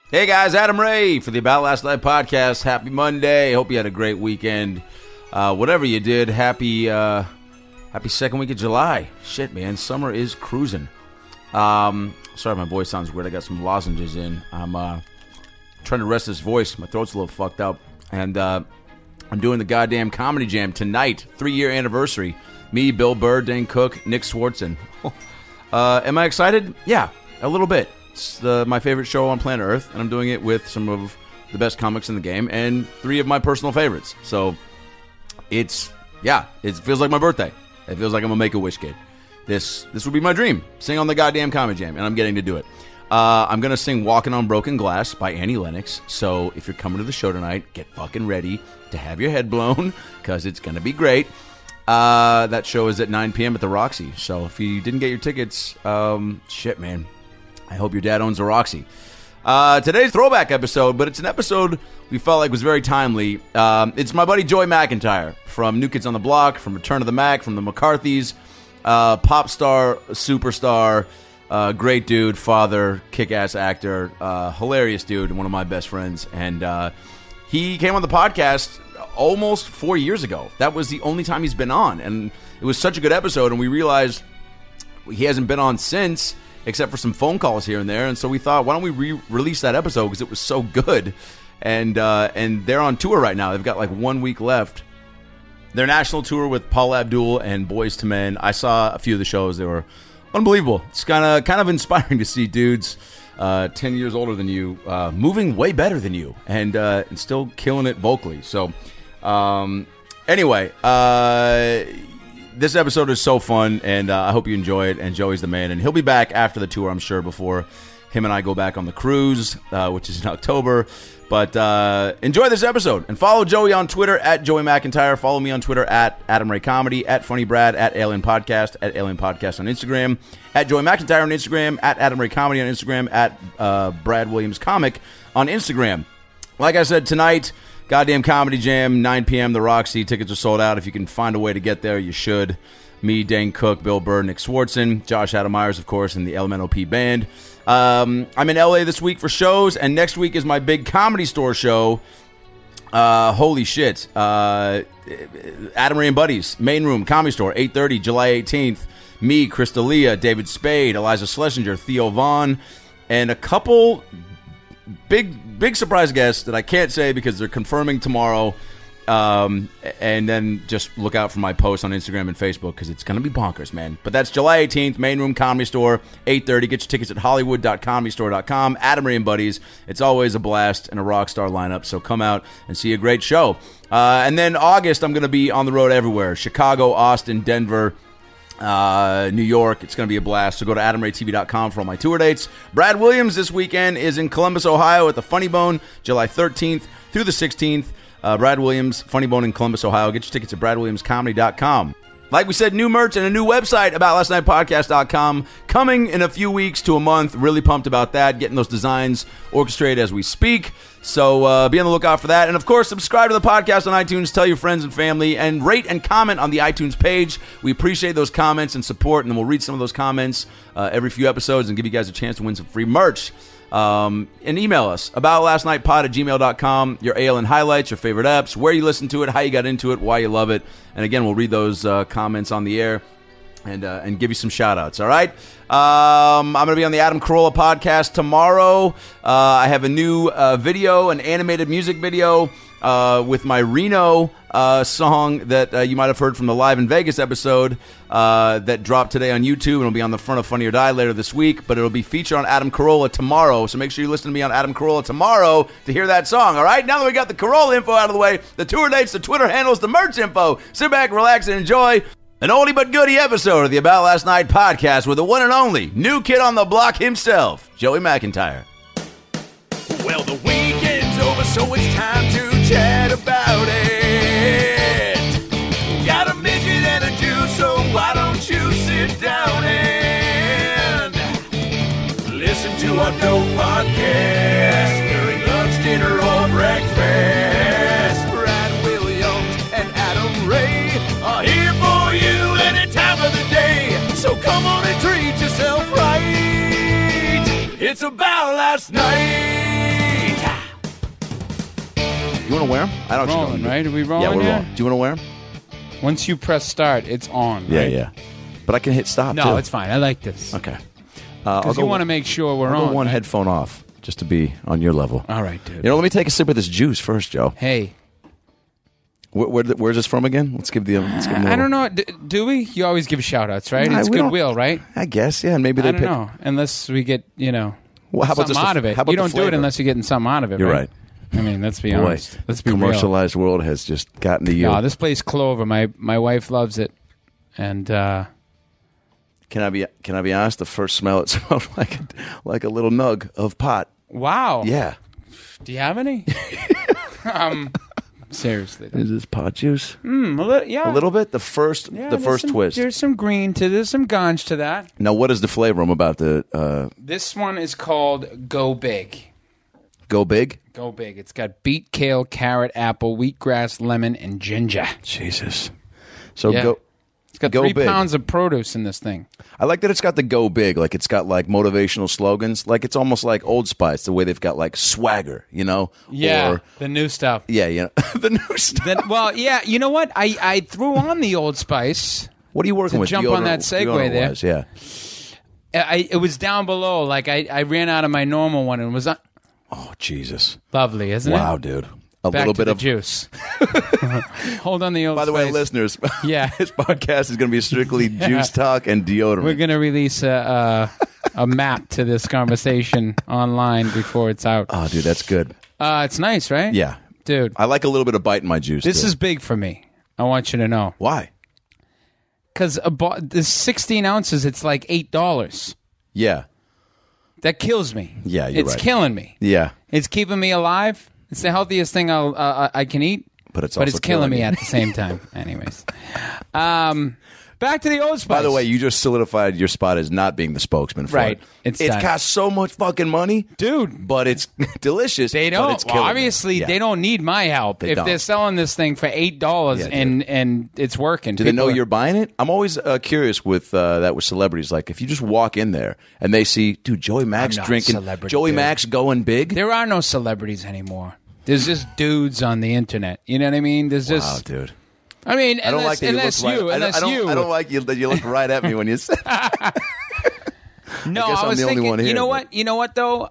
Hey guys, Adam Ray for the About Last Night podcast. Happy Monday. Hope you had a great weekend. Whatever you did, happy second week of July. Shit, man, summer is cruising. Sorry, my voice sounds weird. I got some lozenges in. I'm trying to rest this voice. My throat's a little fucked up. And I'm doing the goddamn Comedy Jam tonight, 3-year anniversary. Me, Bill Burr, Dane Cook, Nick Swartzen. Am I excited? Yeah, a little bit. It's my favorite show on planet Earth, and I'm doing it with some of the best comics in the game and 3 of my personal favorites. So it feels like my birthday. It feels like I'm a Make-A-Wish kid. This would be my dream, sing on the goddamn Comedy Jam, and I'm getting to do it. I'm going to sing Walking on Broken Glass by Annie Lennox, so if you're coming to the show tonight, get fucking ready to have your head blown, because it's going to be great. That show is at 9 p.m. at the Roxy, so if you didn't get your tickets, shit, man. I hope your dad owns a Roxy. Today's throwback episode, but it's an episode we felt like was very timely. It's my buddy Joey McIntyre from New Kids on the Block, from Return of the Mac, from the McCarthys, pop star, superstar, great dude, father, kick-ass actor, hilarious dude, one of my best friends. And he came on the podcast almost 4 years ago. That was the only time he's been on, and it was such a good episode, and we realized he hasn't been on since, except for some phone calls here and there. And so we thought, why don't we re-release that episode, because it was so good. And they're on tour right now. They've got like 1 week left. Their national tour with Paula Abdul and Boyz II Men. I saw a few of the shows. They were unbelievable. It's kind of inspiring to see dudes 10 years older than you moving way better than you and still killing it vocally. So anyway, this episode is so fun, and I hope you enjoy it, and Joey's the man, and he'll be back after the tour, I'm sure, before him and I go back on the cruise, which is in October. But enjoy this episode, and follow Joey on Twitter, at Joey McIntyre. Follow me on Twitter, at Adam Ray Comedy, at Funny Brad, at Alien Podcast on Instagram, at Joey McIntyre on Instagram, at Adam Ray Comedy on Instagram, at Brad Williams Comic on Instagram. Like I said, tonight, goddamn Comedy Jam, 9 p.m. The Roxy. Tickets are sold out. If you can find a way to get there, you should. Me, Dane Cook, Bill Burr, Nick Swartzen, Josh Adam Myers, of course, and the LMNOP band. I'm in LA this week for shows, and next week is my big Comedy Store show. Holy shit. Adam Ray and Buddies, Main Room, Comedy Store, 8:30, July 18th. Me, Chris D'Elia, David Spade, Eliza Schlesinger, Theo Vaughn, and a couple big surprise guests that I can't say because they're confirming tomorrow. And then just look out for my posts on Instagram and Facebook, because it's going to be bonkers, man. But that's July 18th, Main Room Comedy Store, 8:30. Get your tickets at hollywood.comedystore.com. Adam Ray and Buddies. It's always a blast and a rock star lineup, so come out and see a great show. And then August, I'm going to be on the road everywhere. Chicago, Austin, Denver, New York. It's going to be a blast. So go to AdamRayTV.com for all my tour dates. Brad Williams this weekend is in Columbus, Ohio at the Funny Bone, July 13th through the 16th. Brad Williams, Funny Bone in Columbus, Ohio. Get your tickets at BradWilliamsComedy.com. Like we said, new merch and a new website, AboutLastNightPodcast.com, coming in a few weeks to a month. Really pumped about that. Getting those designs orchestrated as we speak. So be on the lookout for that. And, of course, subscribe to the podcast on iTunes. Tell your friends and family. And rate and comment on the iTunes page. We appreciate those comments and support. And then we'll read some of those comments every few episodes and give you guys a chance to win some free merch. And email us, aboutlastnightpod@gmail.com, your ALN highlights, your favorite apps, where you listen to it, how you got into it, why you love it. And again, we'll read those comments on the air and give you some shout outs. All right. I'm going to be on the Adam Carolla podcast tomorrow. I have a new video, an animated music video with my Reno song that you might have heard from the Live in Vegas episode that dropped today on YouTube, and it'll be on the front of Funny or Die later this week, but it'll be featured on Adam Carolla tomorrow, so make sure you listen to me on Adam Carolla tomorrow to hear that song, all right? Now that we got the Carolla info out of the way, the tour dates, the Twitter handles, the merch info, sit back, relax, and enjoy an oldie but goodie episode of the About Last Night podcast with the one and only new kid on the block himself, Joey McIntyre. Well, the weekend's over, so it's time to chat about it. Got a midget and a Jew, so why don't you sit down and listen to our dope podcast during lunch, dinner, or breakfast. Brad Williams and Adam Ray are here for you any time of the day, so come on and treat yourself right. It's About Last Night. want to wear them? I don't Rolling, know. right? Are we rolling? Yeah, we're here? rolling. Do you want to wear them? Once you press start, it's on. Yeah, right? yeah. But I can hit stop, too. No, it's fine. I like this. Okay. Because you want to make sure we're I'll on. go one right? headphone off, just to be on your level. All right, dude. You know, let me take a sip of this juice first, Joe. Hey. Where's this from again? Let's give the. I don't know. Do we? You always give shout-outs, right? Nah, It's we don't- goodwill, right? I guess, yeah. And maybe they I don't pick. know. Unless we get, Well, how about something just out of it. How about You the don't do it flavor? unless you're getting something out of it, You're right? right. I mean, let's be Boy, honest. Let's be real. commercialized world has just gotten to you. No, this place Clover. My wife loves it, and Can I be honest? The first smell, it smelled like a little nug of pot. wow. Yeah. Do you have any? Seriously, Is this pot juice? a little bit. The first twist. There's some green to there's some ganj to that. Now, what is the flavor? I'm about to This one is called Go Big. go big. Go Big. It's got beet, kale, carrot, apple, wheatgrass, lemon, and ginger. Jesus. So Yeah. go. It's got Go 3 big. pounds of produce in this thing. I like that it's got the go big. Like it's got like motivational slogans. Like it's almost like Old Spice, the way they've got like swagger, you know? Yeah, Or, the new stuff. yeah, the new stuff. Then, well, yeah, you know what? I threw on the Old Spice. What are you working to with? jump on that segue there. Deodorant-wise, yeah. It was down below. Like I ran out of my normal one and was Oh, Jesus. lovely, isn't Wow, it? dude. A Back little to bit the of juice. Hold on the Old By the way, Spice. listeners, Yeah. this podcast is going to be strictly juice talk and deodorant. We're going to release a map to this conversation online before it's out. Oh, dude, that's good. It's nice, right? Yeah. Dude, I like a little bit of bite in my juice. this too. is big for me. I want you to know. Why? Because this 16 ounces, it's like $8. Yeah. That kills me. Yeah, you're It's right. killing me. Yeah. It's keeping me alive. It's the healthiest thing I can eat. But it's also killing me you. at the same time. Anyways. Back to the Old Spice. By the way, you just solidified your spot as not being the spokesman for Right. it. It's It's done. cost so much fucking money. Dude. But it's delicious. They But don't. it's Well, killing me. obviously, Yeah. they don't need my help. They If don't. they're selling this thing for $8 Yeah, dude. and it's working. Do they know People are- you're buying it? I'm always curious with that with celebrities. Like, if you just walk in there and they see, dude, Joey Max I'm not a drinking, celebrity, Joey dude. Max going big. There are no celebrities anymore. There's just dudes on the internet. You know what I mean? There's Wow, just. dude. I mean, I don't like that you look unless right. you, unless I don't, you. I don't like that you look right at me when you said. No, I guess I I'm was the only thinking. one here, You know but- what? You know what though?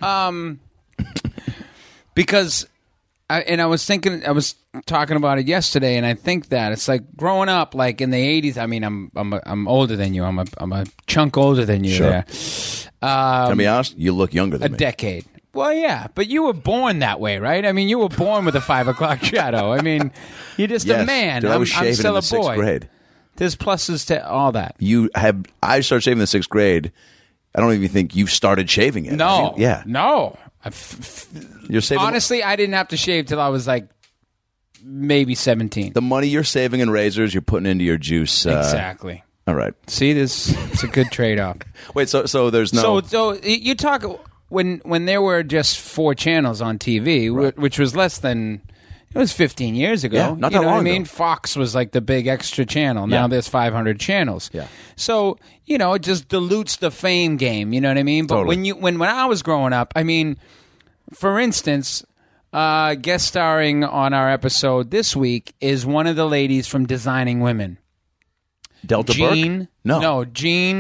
Because, I was thinking. I was talking about it yesterday, and I think that it's like growing up, like in the '80s. I mean, I'm older than you. I'm a chunk older than you. Sure. There. Can I be honest? You look younger A than me. decade. Well, yeah, but you were born that way, right? I mean, you were born with a 5 o'clock shadow. I mean, you're just Yes. a man. Dude, I was I'm shaving still in the a sixth boy. grade. There's pluses to all that. I started shaving in the sixth grade. I don't even think you've started shaving yet. No, have you? Yeah. no. You're saving Honestly, I didn't have to shave till I was like maybe 17. the money you're saving in razors. You're putting into your juice. Exactly. All right. See, it's a good trade-off. Wait. So there's no. So you talk when there were just 4 channels on TV, which was less than. It was 15 years ago. Yeah, not you that know long what I mean? ago. Fox was like the big extra channel. Now Yeah. there's 500 channels. Yeah. So, it just dilutes the fame game, you know what I mean? But Totally. when I was growing up, I mean, for instance, guest starring on our episode this week is one of the ladies from Designing Women. Delta Jean. Burke? No. Jean.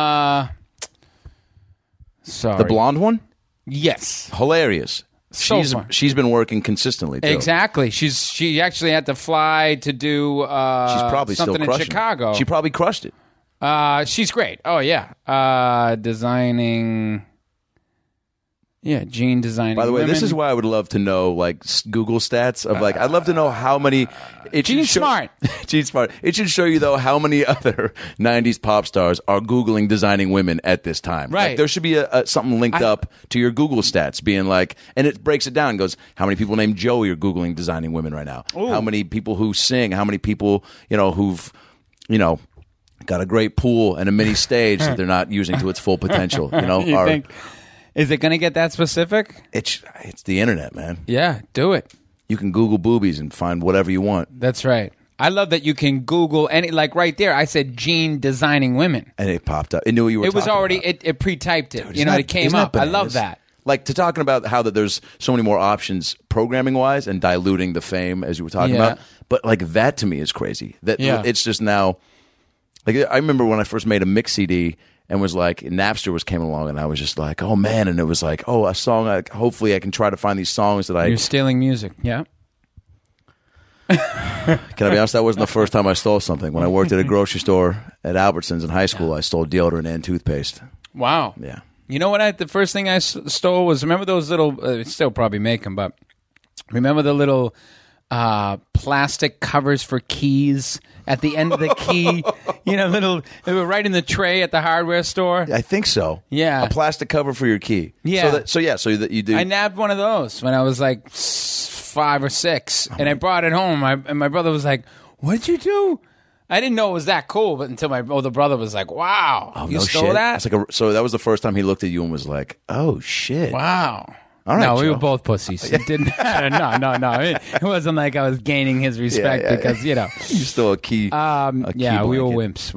Sorry. The blonde one? Yes. Hilarious. So fun. She's been working consistently too. Exactly. She actually had to fly to do She's probably something still in crushing Chicago. it. She probably crushed it. She's great. Oh yeah. Designing. Yeah, Jean Designing. By the way, this Women. is why I would love to know like Google stats of like I'd love to know how many. Jean Smart. Gene Smart. It should show you though how many other '90s pop stars are Googling designing women at this time. Right. Like, there should be something linked up to your Google stats, being like, and it breaks it down. And goes, how many people named Joey are Googling designing women right now? Ooh. How many people who sing? How many people who've got a great pool and a mini stage that they're not using to its full potential? You think? Is it going to get that specific? It's the internet, man. Yeah, do it. You can Google boobies and find whatever you want. That's right. I love that you can Google any, like right there. I said Jean Designing Women. And it popped up. It knew what you were It was talking already about. it pre-typed it. Dude, it came isn't up. that I love bananas? that. like to talking about how that there's so many more options programming wise and diluting the fame as you were talking about. But like that to me is crazy. That it's just now. Like I remember when I first made a mix CD and was like Napster came along and I was just like, oh man, and it was like, oh, a song. Hopefully I can try to find these songs that You're stealing music, yeah. Can I be honest? That wasn't the first time I stole something. When I worked at a grocery store at Albertsons in high school, I stole deodorant and toothpaste. Wow. Yeah. You know what? The first thing I stole was, remember those little, still probably make them, but remember the little plastic covers for keys at the end of the key? You know, they were right in the tray at the hardware store. I think so. Yeah. A plastic cover for your key. Yeah. So that you do. I nabbed one of those when I was like 5 or 6, and I brought it home. And my brother was like, "What'd you do?" I didn't know it was that cool, but until my older brother was like, "Wow, you stole that?" It's like so that was the first time he looked at you and was like, "Oh shit!" Wow. All right, no, Joe. we were both pussies. It didn't matter. No. It wasn't like I was gaining his respect because you know. You stole a key. Yeah, we were wimps.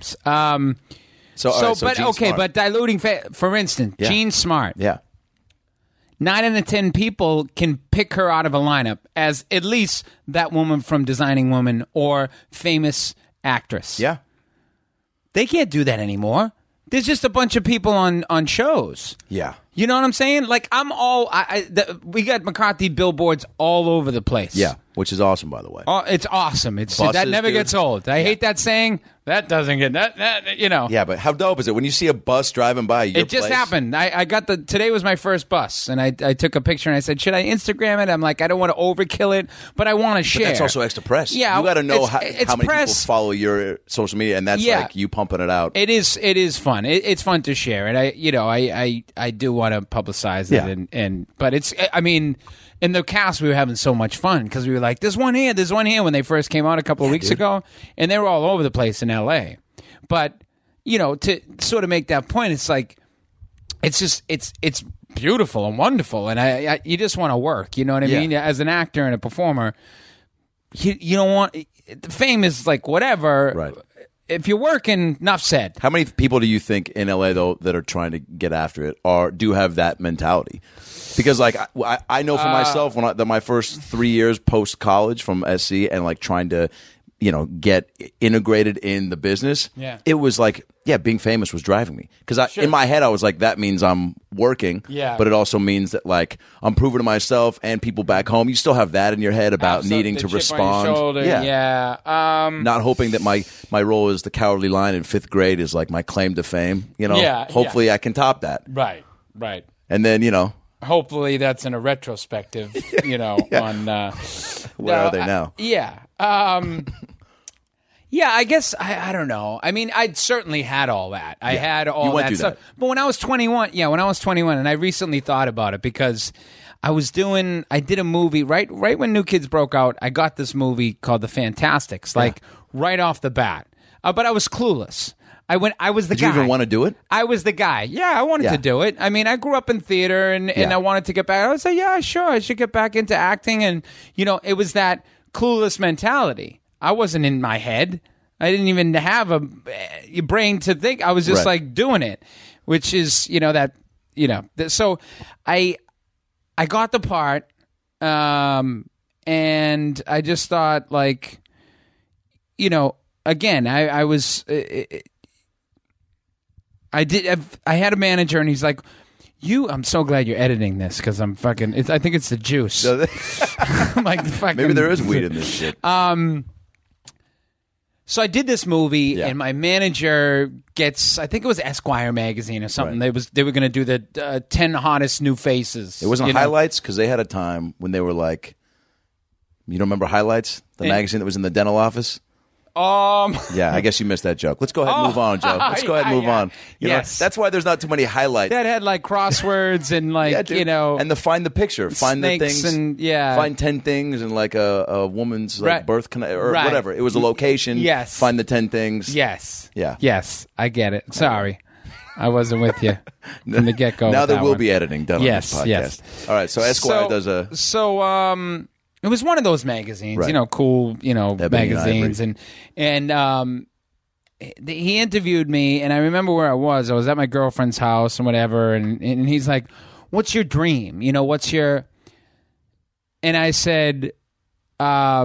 But diluting. For instance, Jean Smart. Yeah. 9 out of 10 people can pick her out of a lineup as at least that woman from Designing Woman or famous actress. Yeah. They can't do that anymore. There's just a bunch of people on shows. Yeah. You know what I'm saying? Like, we got McCarthy billboards all over the place. Yeah, which is awesome, by the way. Oh, it's awesome. Buses, that never dude. gets old. I hate that saying. That doesn't get that. You know. Yeah, but how dope is it when you see a bus driving by your It just place? happened. I got today was my first bus, and I took a picture and I said, should I Instagram it? I'm like, I don't want to overkill it, but I want to share. But that's also extra press. Yeah, you got to know it's how many press. people follow your social media, and that's like you pumping it out. It is fun. It's fun to share, and I do want to publicize it, but it's, I mean, in the cast we were having so much fun because we were like, there's one here when they first came out a couple of weeks ago, and they were all over the place in LA. But to sort of make that point, it's like it's beautiful and wonderful, and you just want to work. You know what I mean? As an actor and a performer, you don't want fame is like whatever. Right. If you're working, enough said. How many people do you think in LA though that are trying to get after it do have that mentality? Because like I know for myself that my first 3 years post college from SC and like trying to get integrated in the business. Yeah. It was like, being famous was driving me. Because in my head, I was like, that means I'm working. Yeah. But it also means that, like, I'm proving to myself and people back home. You still have that in your head about needing to respond. Not hoping that my role as the Cowardly Lion in 5th grade is, like, my claim to fame. Hopefully I can top that. Right. And then, hopefully that's in a retrospective, on... Where are they now? Yeah. I guess, I don't know. I mean, I'd certainly had all that. I had all that stuff. But when I was 21, and I recently thought about it because I did a movie, right when New Kids broke out, I got this movie called The Fantastics, right off the bat. But I was clueless. I was the guy. Did you even want to do it? I was the guy. Yeah, I wanted to do it. I mean, I grew up in theater, and I wanted to get back. I would say, yeah, sure, I should get back into acting. And, it was that clueless mentality. I wasn't in my head. I didn't even have a brain to think. I was just like doing it, which is, So I got the part, and I just thought, like, again, I was... I had a manager, and he's like, I'm so glad you're editing this because I'm fucking. I think it's the juice. I'm like, fucking. Maybe there is weed in this shit. So I did this movie, and my manager gets. I think it was Esquire magazine or something. Right. They were going to do the 10 hottest new faces. It wasn't Highlights because they had a time when they were like, you don't remember Highlights, the magazine that was in the dental office. Yeah, I guess you missed that joke. Let's go ahead and move on, Joe. Let's go ahead and move on. You know, that's why there's not too many highlights. That had like crosswords and like, and find the picture, find the things, and find 10 things and like a woman's like birth or whatever. It was a location. Yes. Find the 10 things. Yes. Yeah. Yes, I get it. Sorry. I wasn't with you from the get-go. Now there will be editing done on this podcast. Yes. All right, so Esquire does a... it was one of those magazines, cool, magazines, and he interviewed me, and I remember where I was. I was at my girlfriend's house and whatever, and he's like, what's your dream? You know, what's your... And I said, I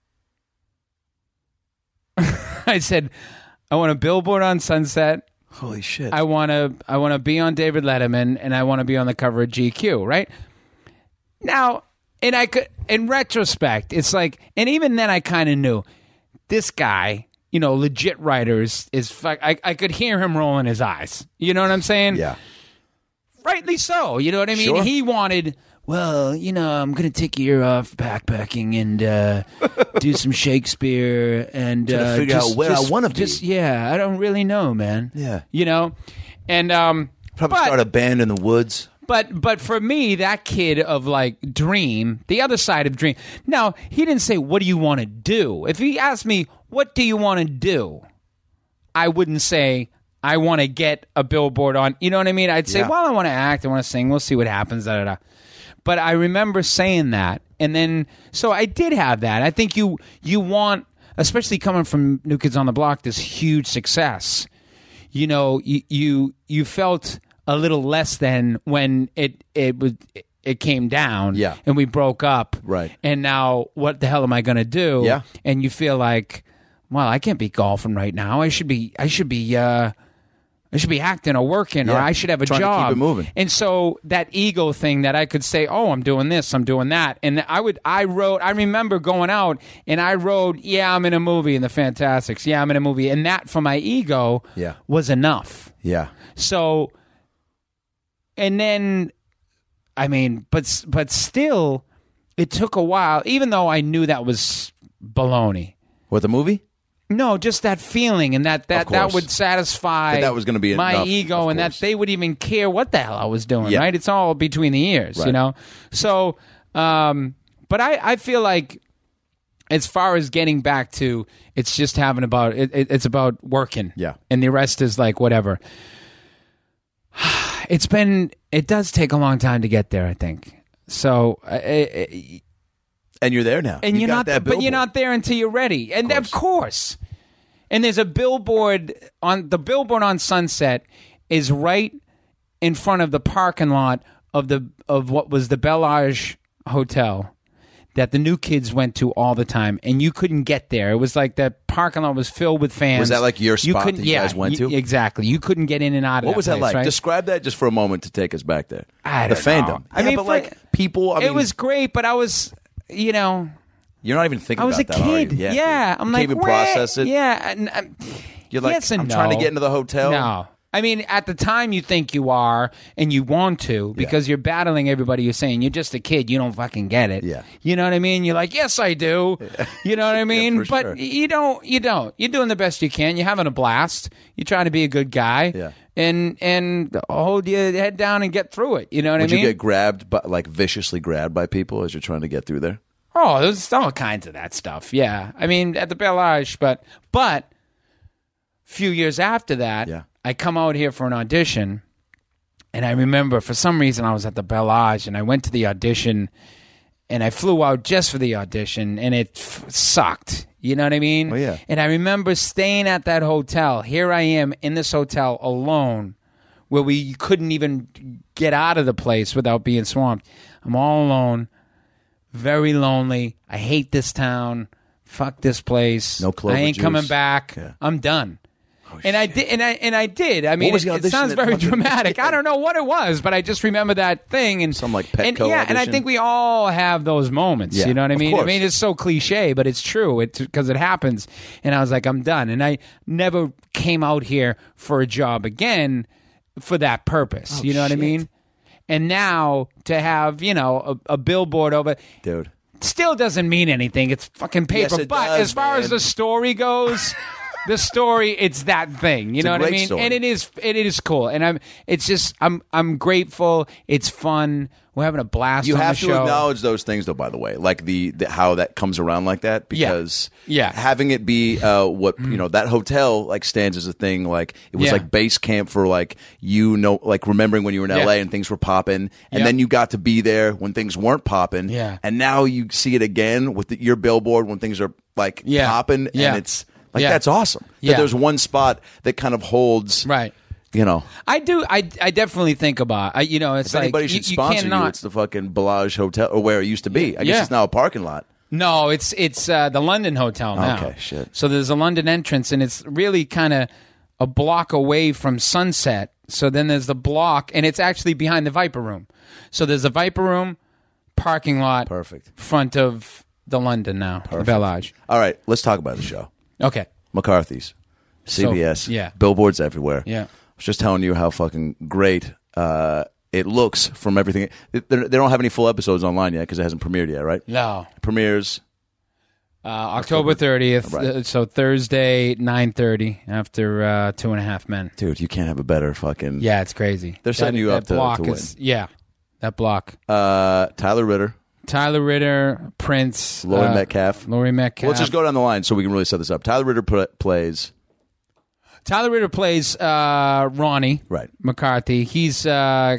said, I want a billboard on Sunset. Holy shit. I want to be on David Letterman, and I want to be on the cover of GQ, right? Now, and I could, in retrospect, it's like, and even then I kind of knew this guy, you know, legit writers I could hear him rolling his eyes. You know what I'm saying? Yeah. Rightly so. You know what I mean? Sure. He wanted, well, you know, I'm going to take a year off backpacking and do some Shakespeare and Trying to figure out where I want to be. Yeah, I don't really know, man. Yeah. You know? And Probably start a band in the woods. But for me, that kid of like dream, the other side of dream. Now, he didn't say, what do you want to do? If he asked me, what do you want to do? I wouldn't say, I want to get a billboard on. You know what I mean? I'd say, Yeah. well, I want to act. I want to sing. We'll see what happens. Da, da, da. But I remember saying that. And then, so I did have that. I think you want, especially coming from New Kids on the Block, this huge success. You know, you felt a little less than when it came down, Yeah. and we broke up, Right. And now what the hell am I going to do? Yeah. And you feel like, well, I can't be golfing right now. I should be acting or working, or Yeah. I should have a Trying to job. keep it moving. And so that ego thing that I could say, oh, I'm doing this, I'm doing that. And I remember going out and I wrote, yeah, I'm in a movie in the Fantastics. Yeah, I'm in a movie. And that for my ego Yeah. was enough. Yeah. So, and then, I mean, but still, it took a while, even though I knew that was baloney. What, the movie? No, just that feeling, and that course. would satisfy That was gonna be my enough, ego, of and that course. they would even care what the hell I was doing, Yeah. right? It's all between the ears, you Right. know? So, but I feel like as far as getting back to, it's just having it's about working. Yeah. And the rest is like whatever. It does take a long time to get there, I think. So, And you're there now. and You you're got not, that but you're billboard. not there until you're ready. And of course. And there's a billboard on Sunset is right in front of the parking lot of what was the Bellage Hotel that the New Kids went to all the time, and you couldn't get there. It was like that parking lot was filled with fans. Was that like your spot couldn't- that you guys went to? Exactly. You couldn't get in and out of What was that place, like? right? Describe that just for a moment to take us back there. I the don't fandom. know. I mean, but like people. I mean, it was great, but I was, you know... You're not even thinking I was about a that, are you? kid. Yeah. I'm you like, can't even "Wait." process it. Yeah. And, You're like, yes and I'm trying to no. get into the hotel. No. I mean, at the time you think you are and you want to because you're battling everybody you're saying. You're just a kid. You don't fucking get it. Yeah. You know what I mean? You're like, yes, I do. You know what I mean? for But sure. you don't. You're doing the best you can. You're having a blast. You're trying to be a good guy. Yeah. And hold your head down and get through it. You know what Would I mean? you get grabbed, like viciously grabbed by people as you're trying to get through there? Oh, there's all kinds of that stuff. Yeah. I mean, at the Bellage, but a few years after that, Yeah. I come out here for an audition, and I remember for some reason I was at the Bellage, and I went to the audition, and I flew out just for the audition, and it sucked. You know what I mean? Oh, yeah. And I remember staying at that hotel. Here I am in this hotel alone, where we couldn't even get out of the place without being swamped. I'm all alone. Very lonely. I hate this town. Fuck this place. No Clover I ain't juice. coming back. Yeah. I'm done. And I did, and I did. I mean, was the it audition sounds that very fucking- dramatic. I don't know what it was, but I just remember that thing and Some, like, and, Petco yeah, and I audition? think we all have those moments. Yeah, You know what I of mean? course. I mean, it's so cliche, but it's true. It's because it happens. And I was like, I'm done. And I never came out here for a job again for that purpose. You know what I shit. mean? And now to have a billboard over. Dude. Still doesn't mean anything. It's fucking paper. Yes, it but does, as far as man. the story goes, the story, it's that thing. You It's know a what I great mean? story. And it is cool. And I'm grateful. It's fun. We're having a blast. You on have the to show. acknowledge those things, though. By the way, like the how that comes around like that, because Yeah. having it be what that hotel like stands as a thing. Like it was Yeah. like base camp for like like remembering when you were in Yeah. LA and things were popping, and Yeah. then you got to be there when things weren't popping. Yeah. and now you see it again with your billboard when things are like Yeah. popping, Yeah. and it's like Yeah. that's awesome. That Yeah. there's one spot that kind of holds Right. I do. I definitely think about. You know, it's if like anybody should you sponsor cannot. you, it's the fucking Bellage Hotel, or where it used to be. I guess it's now a parking lot. No, it's the London Hotel now. Okay, shit. So there's a London entrance, and it's really kind of a block away from Sunset. So then there's the block, and it's actually behind the Viper Room. So there's a Viper Room, parking lot, Perfect. front of the London now, the Bellage. All right, let's talk about the show. Okay. McCarthy's, CBS, yeah. billboards everywhere. Yeah. I was just telling you how fucking great it looks from everything. They don't have any full episodes online yet because it hasn't premiered yet, right? No. It premieres October 30th, Right. So Thursday, 9:30 after 2.5 Men. Dude, you can't have a better fucking... Yeah, it's crazy. They're setting you up to block win. Yeah, that block. Tyler Ritter, Tyler Ritter, Prince, Laurie Metcalf. Laurie Metcalf. Let's just go down the line so we can really set this up. Tyler Ritter plays... Tyler Ritter plays Ronnie Right. McCarthy. He's the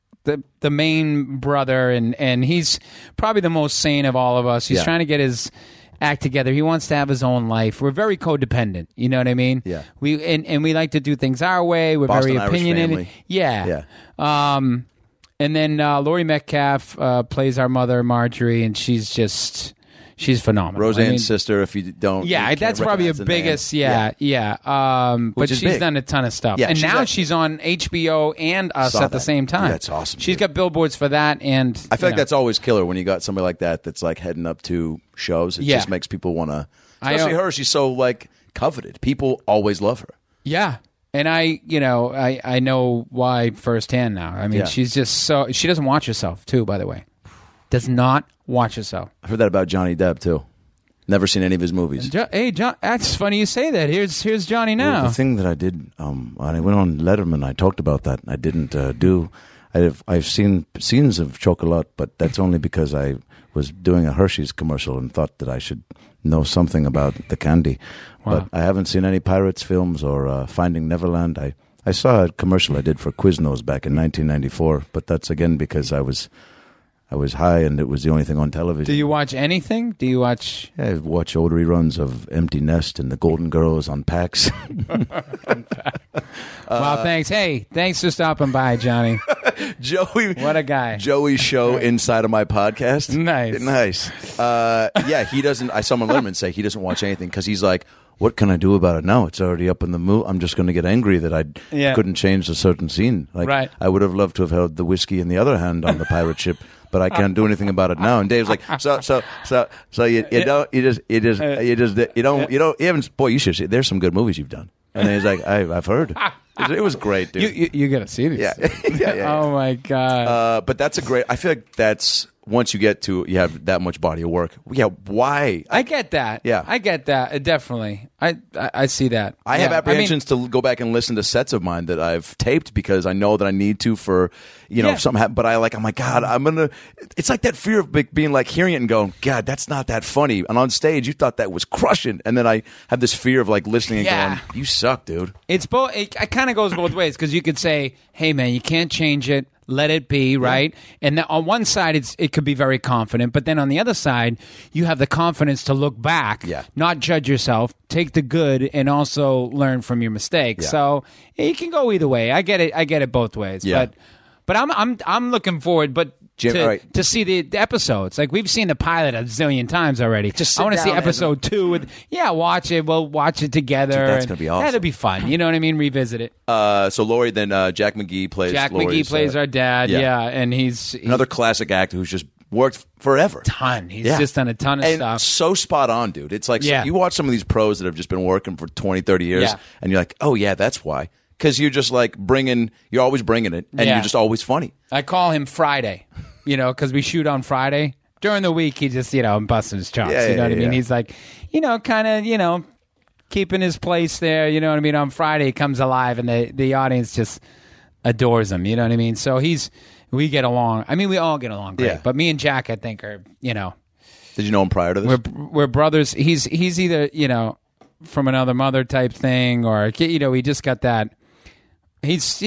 main brother, and he's probably the most sane of all of us. He's Yeah. trying to get his act together. He wants to have his own life. We're very codependent. You know what I mean? Yeah. And we like to do things our way. We're Boston very Irish opinionated. family. Yeah. And then Laurie Metcalf plays our mother Marjorie, and she's phenomenal. Roseanne's sister, if you don't... you Yeah, can't that's probably a recognize the name. biggest. Yeah. But Which is she's big. done a ton of stuff, Yeah, and she's now at- she's on HBO and us Saw at the that. same time. Yeah, that's awesome, She's dude. got billboards for that, and I feel you like know. that's always killer when you got somebody like that that's like heading up to shows. It Yeah. just makes people want to... I Especially know. her. She's so like coveted. People always love her. Yeah. And I know why firsthand now. I mean, Yeah. she's just so... She doesn't watch herself, too, by the way. Does not watch herself. I heard that about Johnny Depp too. Never seen any of his movies. Hey, John, that's funny you say that. Here's Johnny Well, now. the thing that I did when I went on Letterman, I talked about that. I didn't do. I've seen scenes of Chocolat, but that's only because I was doing a Hershey's commercial and thought that I should know something about the candy. Wow. But I haven't seen any Pirates films or Finding Neverland. I saw a commercial I did for Quiznos back in 1994, but that's again because I was high and it was the only thing on television. Do you watch anything? Do you watch... I watch old reruns of Empty Nest and The Golden Girls on PAX. Wow, thanks. Hey, thanks for stopping by, Johnny. Joey, What a guy. Joey's show inside of my podcast. Nice. Nice. Yeah, he doesn't. I saw him on Letterman say he doesn't watch anything because he's like, what can I do about it now? It's already up in the mood. I'm just going to get angry that I Yeah. couldn't change a certain scene. Like, Right. I would have loved to have held the whiskey in the other hand on the pirate ship, but I can't do anything about it now. And Dave's like, so you haven't. Boy, you should see. There's some good movies you've done. And then he's like, I've heard. It was great, dude. You got to see this. Yeah. Oh, my God. But that's a great. I feel like that's once you get to you have that much body of work. Yeah, why? I get that. Yeah. I get that. Definitely. I see that. I have Yeah. apprehensions to go back and listen to sets of mine that I've taped because I know that I need to for, Yeah. if something happens. But I'm like, God, I'm going to, it's like that fear of being like hearing it and going, God, that's not that funny. And on stage, you thought that was crushing. And then I have this fear of like listening and Yeah. going, you suck, dude. It's both. It kind of goes both ways because you could say, "Hey, man, you can't change it. Let it be." Right. And then on one side, it could be very confident, but then on the other side, you have the confidence to look back, Yeah. not judge yourself, take the good, and also learn from your mistakes. Yeah. So it can go either way. I get it both ways. Yeah. But I'm looking forward, Jim, all right. to see the episodes. Like we've seen the pilot a zillion times already. Just I want to sit see down and- episode 2. Watch it. We'll watch it together. Dude, that's and gonna be awesome. That'll be fun. You know what I mean? Revisit it. So Lori, then Jack McGee plays. Jack Lori's, McGee plays our dad. yeah. Yeah, and he's another classic actor who's just worked forever. ton. He's Yeah. just done a ton of And stuff. so spot on, dude. It's like Yeah. you watch some of these pros that have just been working for 20, 30 years, Yeah. and you're like, oh, yeah, that's why. Because you're just like you're always bringing it, and Yeah. you're just always funny. I call him Friday, because we shoot on Friday. During the week, he just, I'm busting his chops. Yeah, you know what I yeah, mean? yeah. He's like, kind of, keeping his place there. You know what I mean? On Friday, he comes alive, and the audience just adores him. You know what I mean? So we get along. I mean, we all get along great. Yeah. But me and Jack, I think, are, Did you know him prior to this? we're brothers. He's either, from another mother type thing, or, he just got that. He's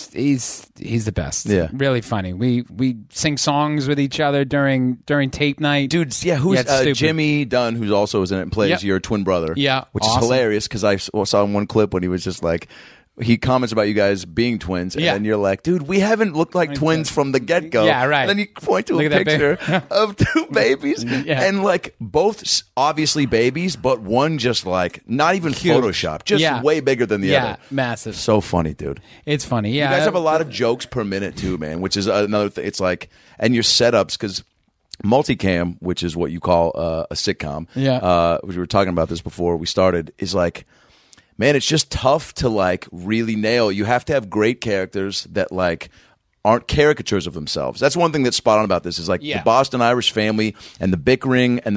the best. Yeah. Really funny. We sing songs with each other during tape night. Dude, yeah, who's it's stupid. Jimmy Dunn, who's also is in it and plays Yep. your twin brother. Yeah, which awesome. is hilarious because I saw in one clip when he was just like he comments about you guys being twins, and then you're like, dude, we haven't looked like twins from the get-go. Yeah, right. And then you point to Look a at that picture of two babies, and like both obviously babies, but one just like not even Photoshop, just way bigger than the other. Yeah, massive. So funny, dude. It's funny. Yeah, You guys have a lot of jokes per minute too, man, which is another thing. It's like, and your setups, because multicam, which is what you call a sitcom, we were talking about this before we started, is like, man, it's just tough to like really nail. You have to have great characters that like aren't caricatures of themselves. That's one thing that's spot on about this is like the Boston Irish family and the bickering and the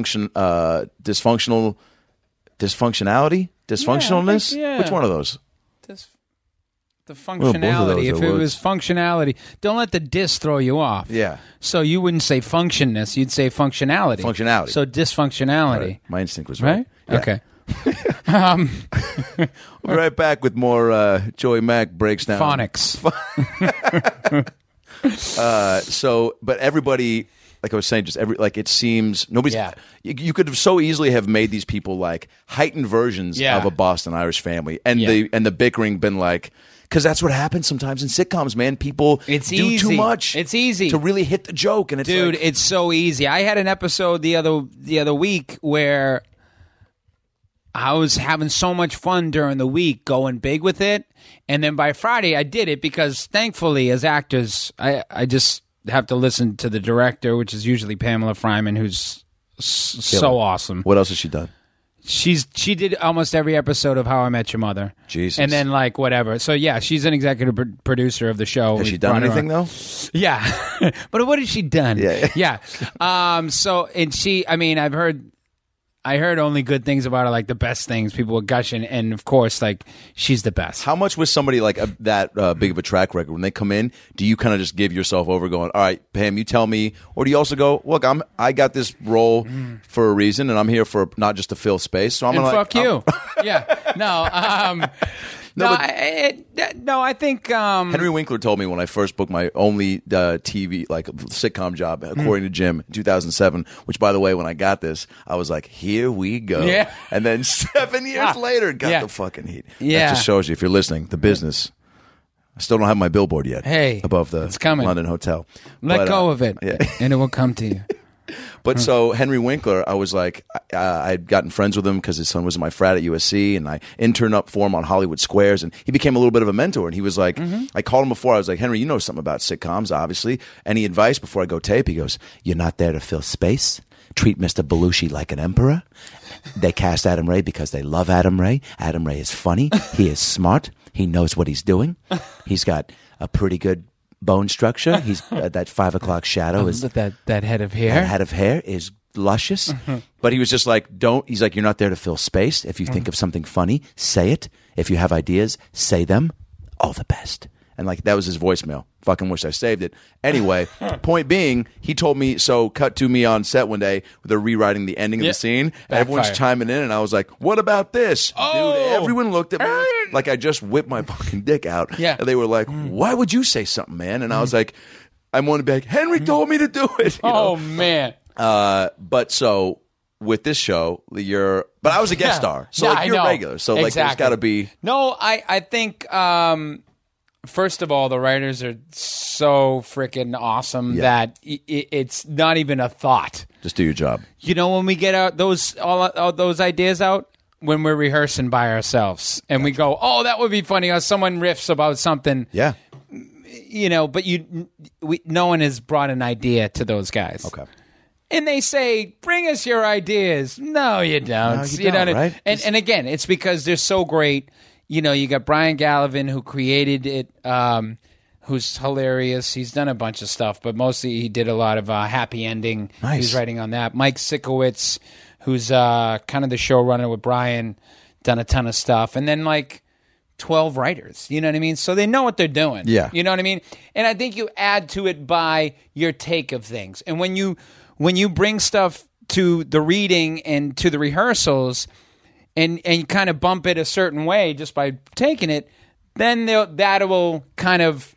dysfunctionality. Yeah. Which one of those? The functionality. If it was functionality, don't let the dis throw you off. Yeah. So you wouldn't say functionness, you'd say functionality. Functionality. So dysfunctionality. Right. My instinct was right. Yeah. Okay. We'll be right back with more Joey Mack breaks down phonics. But everybody, like I was saying, just it seems nobody's. Yeah. You could have so easily have made these people like heightened versions of a Boston Irish family, and the bickering been like, because that's what happens sometimes in sitcoms, man. People do too much. It's easy to really hit the joke, and it's dude, like, it's so easy. I had an episode the other week where I was having so much fun during the week going big with it. And then by Friday, I did it because thankfully, as actors, I just have to listen to the director, which is usually Pamela Fryman, who's so awesome. What else has she done? She did almost every episode of How I Met Your Mother. Jesus. And then like whatever. So yeah, she's an executive producer of the show. Has she done anything though? Yeah. But what has she done? Yeah. So, and she, I mean, I heard only good things about her, like the best things. People were gushing, and of course, like she's the best. How much was somebody like that big of a track record when they come in? Do you kind of just give yourself over, going, "All right, Pam, you tell me," or do you also go, "Look, I got this role for a reason, and I'm here for not just to fill space." So I'm and gonna fuck you. Yeah, no. No, I think Henry Winkler told me when I first booked my only TV like sitcom job, according to Jim, in 2007. Which, by the way, when I got this, I was like, "Here we go!" Yeah. And then 7 years later, got the fucking heat. Yeah, that just shows you if you're listening, the business. I still don't have my billboard yet. Hey, above the it's coming. London Hotel. Let go of it, and it will come to you. But so Henry Winkler, I was like, I'd gotten friends with him because his son was in my frat at USC, and I interned up for him on Hollywood Squares, and he became a little bit of a mentor. And he was like, I called him before. I was like, Henry, you know something about sitcoms, obviously. Any advice before I go tape? He goes, you're not there to fill space. Treat Mr. Belushi like an emperor. They cast Adam Ray because they love Adam Ray. Adam Ray is funny. He is smart. He knows what he's doing. He's got a pretty good bone structure. He's that 5 o'clock shadow is that head of hair. That head of hair is luscious. But he was just like, he's like, you're not there to fill space. If you think of something funny, say it. If you have ideas, say them. All the best. And like that was his voicemail. Fucking wish I saved it. Anyway, point being, he told me, so cut to me on set one day, they're rewriting the ending of the scene. And everyone's chiming in, and I was like, what about this? Dude, everyone looked at me like I just whipped my fucking dick out. Yeah. And they were like, why would you say something, man? And I was like, I want to be like, Henry told me to do it. You know? Man. But so with this show, but I was a guest star. So like, you're regular. So like there's got to be. No, I think first of all, the writers are so freaking awesome that it's not even a thought. Just do your job. You know, when we get out all those ideas out, when we're rehearsing by ourselves, and we go, "Oh, that would be funny," or someone riffs about something. Yeah. You know, but no one has brought an idea to those guys. Okay. And they say, "Bring us your ideas." No, you don't. No, you don't, know, right? And again, it's because they're so great. You know, you got Brian Gallivan, who created it, who's hilarious. He's done a bunch of stuff, but mostly he did a lot of Happy Ending. Nice. He's writing on that. Mike Sikowitz, who's kind of the showrunner with Brian, done a ton of stuff. And then like 12 writers, you know what I mean? So they know what they're doing. Yeah. You know what I mean? And I think you add to it by your take of things. And when you bring stuff to the reading and to the rehearsals, and you kind of bump it a certain way just by taking it, then that will kind of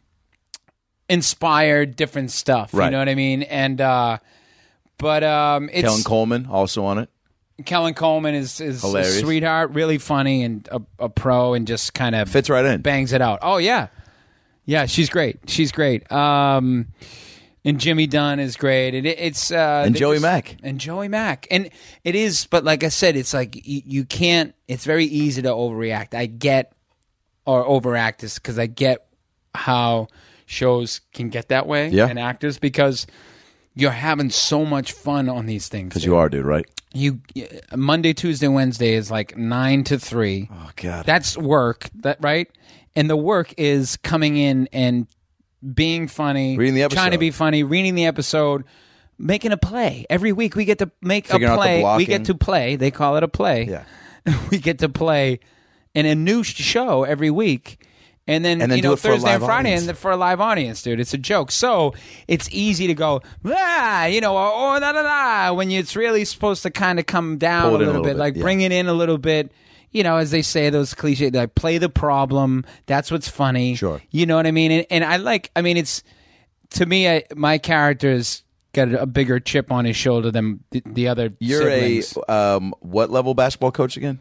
inspire different stuff. Right. You know what I mean? And it's Kellen Coleman also on it. Kellen Coleman is a Hilarious. sweetheart, really funny, and a pro, and just kind of Fits right in. bangs it out. Oh yeah, yeah, she's great. She's great. And Jimmy Dunn is great. It's And Joey Mack. and Joey Mack, and it is. But like I said, it's like you can't. It's very easy to overreact. I get or overact is because I get how shows can get that way, Yeah. and actors because you're having so much fun on these things. Because you are, dude, right? You Monday, Tuesday, Wednesday is like 9 to 3. Oh, God. That's work, right? And the work is coming in and being funny, Reading the episode. trying to be funny, reading the episode, making a play. Every week we get to make Figuring a out the play. We blocking. get to play. They call it a play. Yeah. We get to play in a new show every week. And then do it for a Thursday and live Friday audience. and for a live audience, dude. It's a joke. So it's easy to go, or da da da, when it's really supposed to kind of come down Pull a it in little bit, like yeah. bring it in a little bit. As they say, those cliches, like play the problem. That's what's funny. Sure. You know what I mean? And it's, to me, my character's got a bigger chip on his shoulder than the other You're siblings. what level basketball coach again?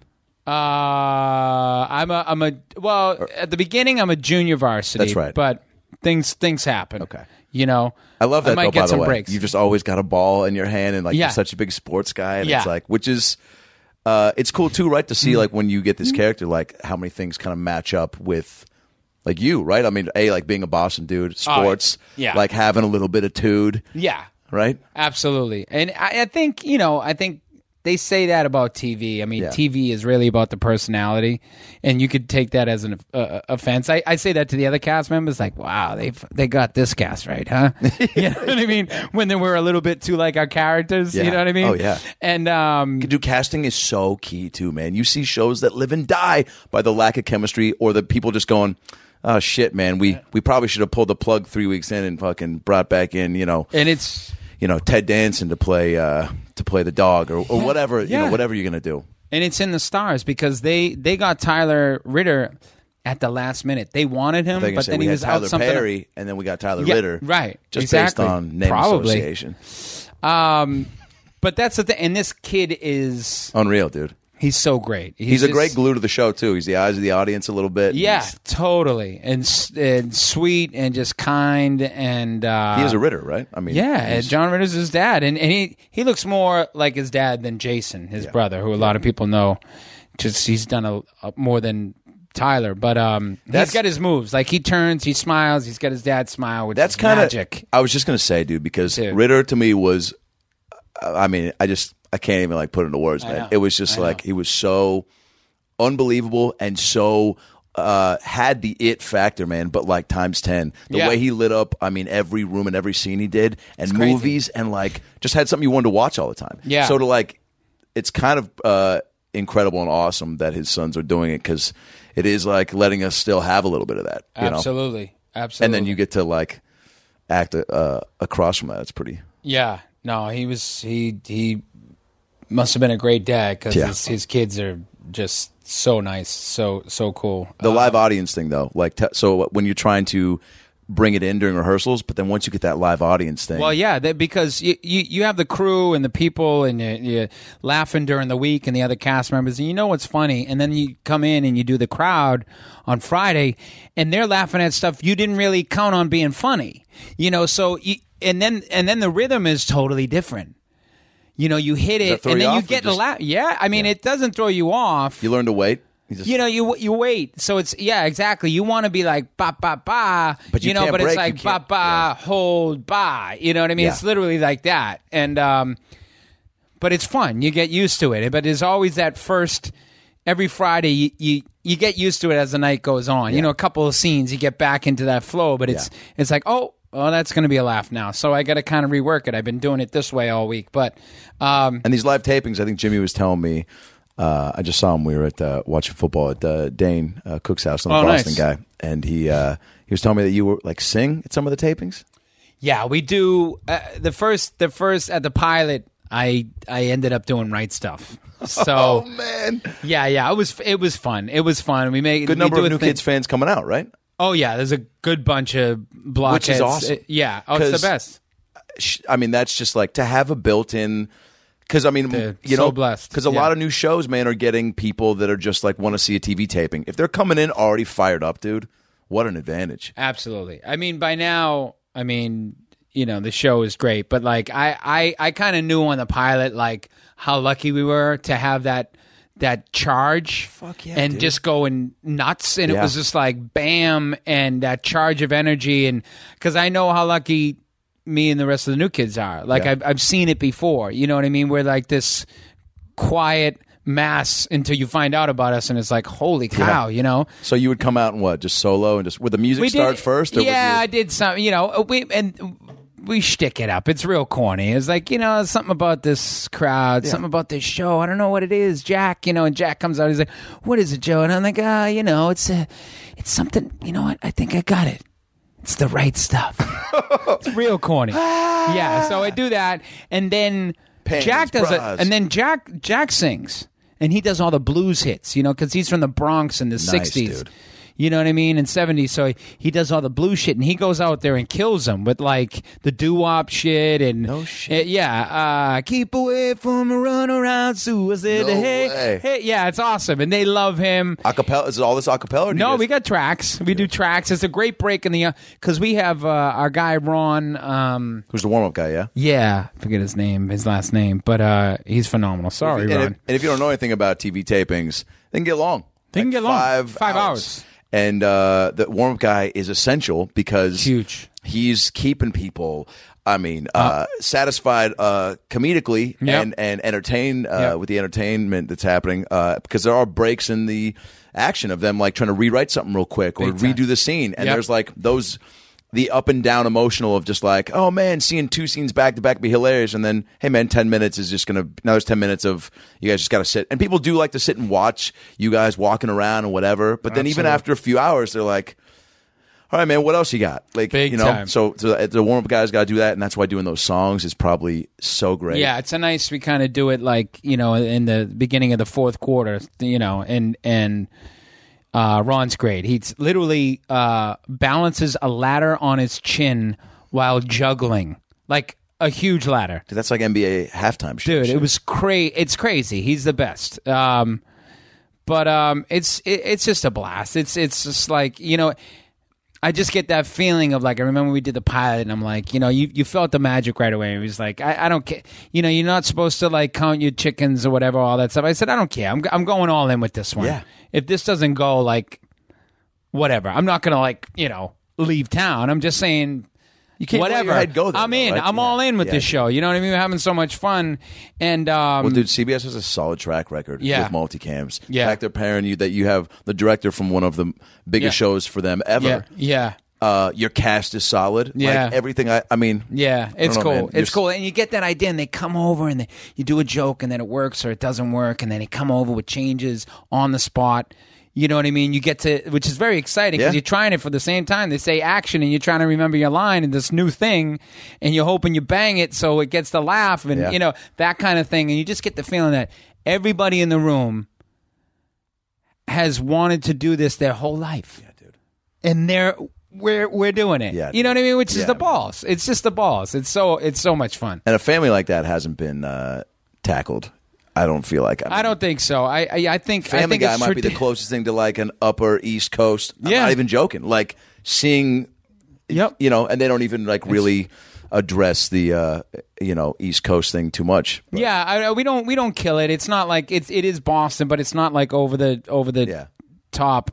At the beginning I'm a junior varsity. That's right. But things happen. Okay. I love that, might though, get by some the way. breaks. You've just always got a ball in your hand, and, like, Yeah. you're such a big sports guy. And Yeah. it's like, which is, it's cool, too, right, to see, like, when you get this character, like, how many things kind of match up with, like, you, right? I mean, like, being a Boston dude, sports, yeah. like, having a little bit of tude, Yeah. right? Absolutely. And I think, I think they say that about TV. I mean, Yeah. TV is really about the personality, and you could take that as an offense. I say that to the other cast members, like, wow, they got this cast right, huh? You know what I mean? When they were a little bit too like our characters, Yeah. you know what I mean? Oh, yeah. And Dude, casting is so key, too, man. You see shows that live and die by the lack of chemistry or the people just going, oh, shit, man, we probably should have pulled the plug 3 weeks in and fucking brought back in, and it's Ted Danson to play the dog or whatever, Yeah. whatever you're gonna do. And it's in the stars because they got Tyler Ritter at the last minute. They wanted him, but then we he had was Tyler out something. Perry, and then we got Tyler Yeah, Ritter, right? Just exactly. based on name Probably. association. But that's the thing. And this kid is Unreal, dude. he's so great. He's a just- great glue to the show too. He's the eyes of the audience a little bit. Yeah, He's- totally, and sweet and just kind and he is a Ritter, right? I mean, yeah. he's- John Ritter's his dad, and he looks more like his dad than Jason, his brother, who a lot of people know. Just he's done a more than Tyler, but he's got his moves. Like he turns, he smiles, he's got his dad's smile, which that's is kind of magic. I was just gonna say, dude, because Dude. Ritter to me was, I mean, I can't even like put it into words, man. know. It was just like he was so unbelievable and so had the it factor, man, but like times 10. The Yeah. way he lit up, I mean, every room and every scene he did, and crazy. movies, and like just had something you wanted to watch all the time. Yeah. So to like, it's kind of incredible and awesome that his sons are doing it because it is like letting us still have a little bit of that. You know? Absolutely, absolutely. And then you get to like act across from that. It's pretty. Yeah, no, he must have been a great dad because Yeah. his kids are just so nice, so cool. The live audience thing, though, like so when you're trying to bring it in during rehearsals, but then once you get that live audience thing, Well, yeah, because you have the crew and the people, and you're laughing during the week, and the other cast members, and you know what's funny, and then you come in and you do the crowd on Friday, and they're laughing at stuff you didn't really count on being funny, So and then the rhythm is totally different. You hit Does that it, throw and you then you off or get a just- laugh. Yeah, I mean, it doesn't throw you off. you learn to wait. You just, You wait. So it's exactly. You want to be like ba ba ba, But you can't but break, it's you like ba can't- ba yeah. hold ba. You know what I mean? Yeah. It's literally like that. And but it's fun. You get used to it. But there's always that first every Friday you get used to it as the night goes on. A couple of scenes you get back into that flow, but it's like, oh, that's going to be a laugh now. So I got to kind of rework it. I've been doing it this way all week, but and these live tapings, I think Jimmy was telling me. I just saw him. We were at watching football at Dane Cook's house, on the Boston nice. guy, and he was telling me that you were like sing at some of the tapings. yeah, we do the first at the pilot. I ended up doing Right Stuff. So Oh man, yeah, it was fun. It was fun. We made good number of New Kids fans coming out, right? Oh yeah, there's a good bunch of blockheads. Which is awesome. Yeah, it's the 'Cause- best. I mean, that's just like to have a built-in Because I mean, They're you so know, blessed. because a Yeah. lot of new shows, man, are getting people that are just like want to see a TV taping. If they're coming in already fired up, dude, what an advantage. Absolutely. I mean, by now, you know, the show is great, but like I kind of knew on the pilot like how lucky we were to have that charge. Fuck yeah, and dude. just going nuts, and it Yeah. was just like bam, and that charge of energy, and because I know how lucky me and the rest of the new kids are. Like Yeah. I've seen it before. You know what I mean? We're like this quiet mass until you find out about us, and it's like holy cow, you know. So you would come out and what? Just solo and just would the music start first? Or Yeah, I would did some. You know, we shtick it up. It's real corny. It's like, you know, something about this crowd, something about this show. I don't know what it is, Jack. You know, and Jack comes out. He's like, "What is it, Joe?" And I'm like, you know, it's something. You know what? I think I got it. It's the right stuff. It's real corny. Yeah. So I do that, and then Panties, Jack does it, bras. and then Jack sings, and he does all the blues hits. You know, because he's from the Bronx in the '60s. dude. You know what I mean? In 70s. So he does all the blue shit, and he goes out there and kills them with like the doo-wop shit and No shit. keep away from a run around suicide. No hey, way. hey, yeah, it's awesome, and they love him. acapella? Is it all this acapella? Or do you No, guys- we got tracks. We do tracks. It's a great break in the because we have our guy Ron. Who's the warm up guy? Yeah. Yeah, I forget his last name, but he's phenomenal. Sorry, And Ron. if you don't know anything about TV tapings, they can get long. They can get long. 5 hours. And the warm up guy is essential because Huge. he's keeping people. I mean, satisfied comedically Yep. and entertained Yep. with the entertainment that's happening because there are breaks in the action of them like trying to rewrite something real quick or Big time. redo the scene. And Yep. there's like the up and down emotional of just like, oh man, seeing two scenes back to back be hilarious, and then hey man, 10 minutes is just gonna now there's 10 minutes of you guys just gotta sit, and people do like to sit and watch you guys walking around and whatever, but then even Absolutely. after a few hours they're like, all right man, what else you got? Like, Big you know, time. so the warm up guys gotta do that, and that's why doing those songs is probably so great. Yeah, it's a nice. We kind of do it like, you know, in the beginning of the fourth quarter, you know, and Ron's great. He's literally balances a ladder on his chin while juggling, like a huge ladder. Dude, that's like NBA halftime show. Dude, shit. it was It's crazy. He's the best. But it's just a blast. It's just like, you know, I just get that feeling of like, I remember we did the pilot and I'm like, you know, you felt the magic right away. It was like, I don't care. You know, you're not supposed to like count your chickens or whatever, all that stuff. I said, I don't care. I'm going all in with this one. Yeah. If this doesn't go, like, whatever. I'm not going to like, you know, leave town. I'm just saying, You can't let whatever. your head go there, I'm though, in. right? I'm Yeah. all in with Yeah. this show. You know what I mean? We're having so much fun. And Well, dude, CBS has a solid track record Yeah. with multicams. Yeah. In fact, they're pairing you that you have the director from one of the biggest Yeah. shows for them ever. yeah. Your cast is solid. Yeah. Like, everything. I mean, Yeah, it's know, cool. man. It's cool, and you get that idea, and they come over, and you do a joke, and then it works or it doesn't work, and then they come over with changes on the spot. You know what I mean? You get to, which is very exciting because Yeah. you're trying it for the same time. They say action, and you're trying to remember your line and this new thing, and you're hoping you bang it so it gets the laugh, and Yeah. you know that kind of thing. And you just get the feeling that everybody in the room has wanted to do this their whole life. Yeah, dude. And we're doing it. Yeah, you know what I mean? Which is yeah. the balls. It's just the balls. It's so much fun. And a family like that hasn't been tackled. I don't feel like. I don't think so. I think Family Guy it's might be the closest thing to like an Upper East Coast. I'm Yeah. not even joking. Like seeing, Yep. you know, and they don't even like really address the East Coast thing too much. But, Yeah, we don't kill it. It's not like it is Boston, but it's not like over the Yeah. top.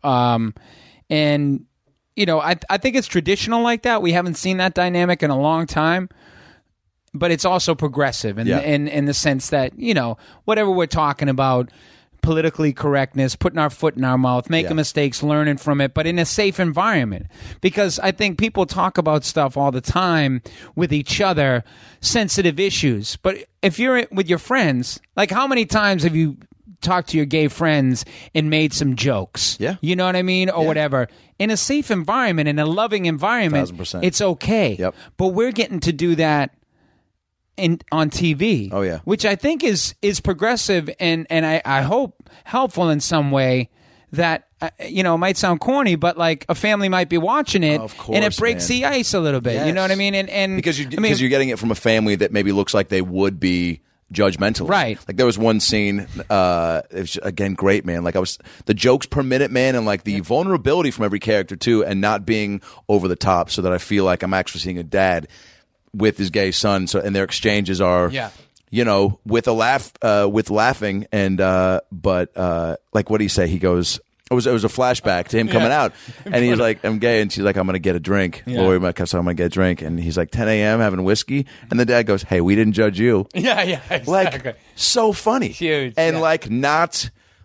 And you know, I think it's traditional like that. We haven't seen that dynamic in a long time. But it's also progressive in the sense that, you know, whatever we're talking about, politically correctness, putting our foot in our mouth, making Yeah. mistakes, learning from it, but in a safe environment. Because I think people talk about stuff all the time with each other, sensitive issues. But if you're with your friends, like how many times have you talked to your gay friends and made some jokes? Yeah. You know what I mean? Or whatever. In a safe environment, in a loving environment, 1000%. it's okay. Yep. But we're getting to do that on TV. Oh, yeah. Which I think is progressive and I hope helpful in some way that, you know, it might sound corny, but like a family might be watching it Of course, and it breaks man. the ice a little bit. You know what I mean? And because I mean, you're getting it from a family that maybe looks like they would be judgmentally. Right. Like there was one scene, it was again great, man. Like the jokes per minute, man, and like the vulnerability from every character too, and not being over the top, so that I feel like I'm actually seeing a dad with his gay son. So and their exchanges are, you know, with a laugh, with laughing, and but like what do you say? He goes. It was a flashback to him coming out, and he's like, "I'm gay," and she's like, "I'm gonna get a drink." Lori, my cousin, I'm gonna get a drink, and he's like, 10 a.m. having whiskey, and the dad goes, "Hey, we didn't judge you." Exactly. Like so funny, huge, and like not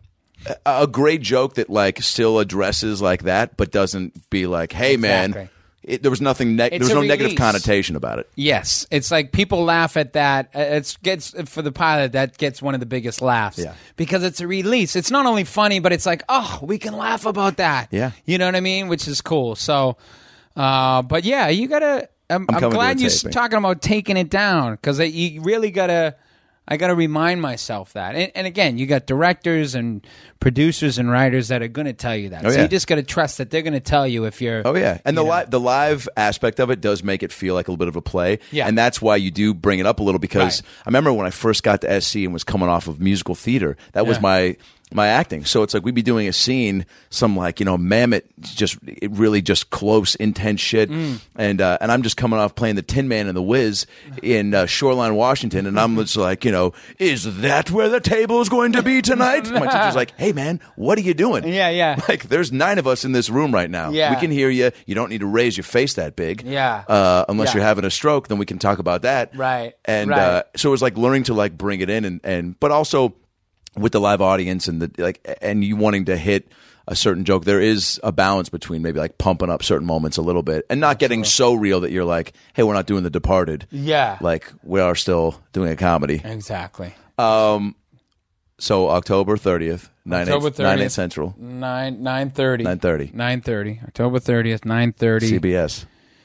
a great joke that like still addresses like that, but doesn't be like, "Hey, man." There was nothing. There was no negative connotation about it. Yes, it's like people laugh at that. It gets for the pilot that gets one of the biggest laughs. Because it's a release. It's not only funny, but it's like, oh, we can laugh about that. Yeah, you know what I mean, which is cool. So, but yeah, you gotta. I'm glad you're talking about taking it down because you really gotta. I got to remind myself that. And again, you got directors and producers and writers that are going to tell you that. So you just got to trust that they're going to tell you if you're... Oh, yeah. And the live aspect of it does make it feel like a little bit of a play. Yeah. And that's why you do bring it up a little because I remember when I first got to SC and was coming off of musical theater, that was my acting. So it's like we'd be doing a scene, some like, you know, mammoth, really just close, intense shit. And I'm just coming off playing the Tin Man and the Wiz in Shoreline, Washington. And I'm just like, you know, is that where the table is going to be tonight? My teacher's like, hey, man, what are you doing? Yeah. Like, there's 9 of us in this room right now. Yeah. We can hear you. You don't need to raise your face that big. Yeah. Unless you're having a stroke, then we can talk about that. Right. And so it was like learning to like bring it in and but also with the live audience and and you wanting to hit a certain joke, there is a balance between maybe like pumping up certain moments a little bit and not getting so real that you're like, hey, we're not doing The Departed. Yeah. Like we are still doing a comedy. Exactly. So October 30th, 9/8 Central. 9:30. 9:30. 9:30. October 30th, 9:30. CBS.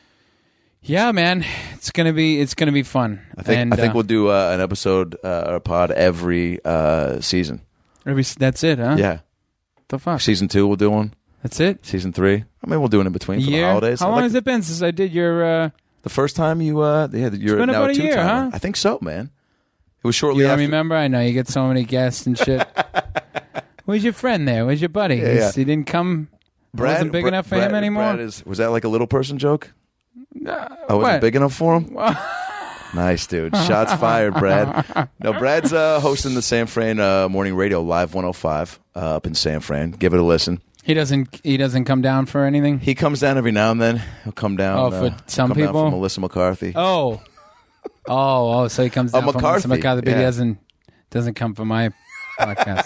Yeah, man, it's gonna be fun. I think we'll do an episode or a pod every season. That's it, huh? Yeah. The fuck. Season 2 we'll do one. That's it. Season 3. I mean, we'll do it in between for the holidays. How long has it been since I did your? The first time you're it's been now about a year, two-timer. huh? I think so, man. It was shortly You don't after. remember? I know you get so many guests and shit. Where's your friend there? Where's your buddy? Yeah. He didn't come. Brad Wasn't big enough for him anymore. Was that like a little person joke? I wasn't what? big enough for him. Nice, dude. Shots fired, Brad. No, Brad's hosting the San Fran Morning Radio Live 105 up in San Fran. Give it a listen. He doesn't come down for anything. He comes down every now and then. He'll come down. Oh, for some come down people? for Melissa McCarthy. Oh. So he comes down McCarthy, for McCarthy, but yeah. he doesn't come for my podcast.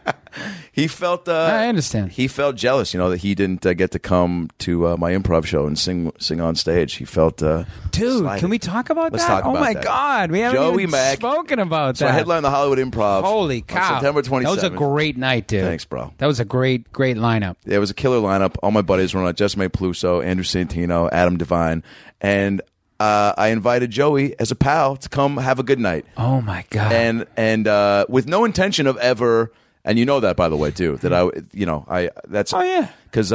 He felt. I understand. He felt jealous, that he didn't get to come to my improv show and sing on stage. He felt. Dude, slighted. can we talk about Let's that? talk about oh my that. God, we haven't Joey even Mack. spoken about So I that. headlined the Hollywood Improv. Holy on cow! September 27th. That was a great night, dude. Thanks, bro. That was a great lineup. Yeah, it was a killer lineup. All my buddies were on it. Jessica Peluso, Andrew Santino, Adam Devine, and I invited Joey as a pal to come have a good night. Oh my God! And with no intention of ever. And you know that, by the way, too. That that's. Oh yeah. Because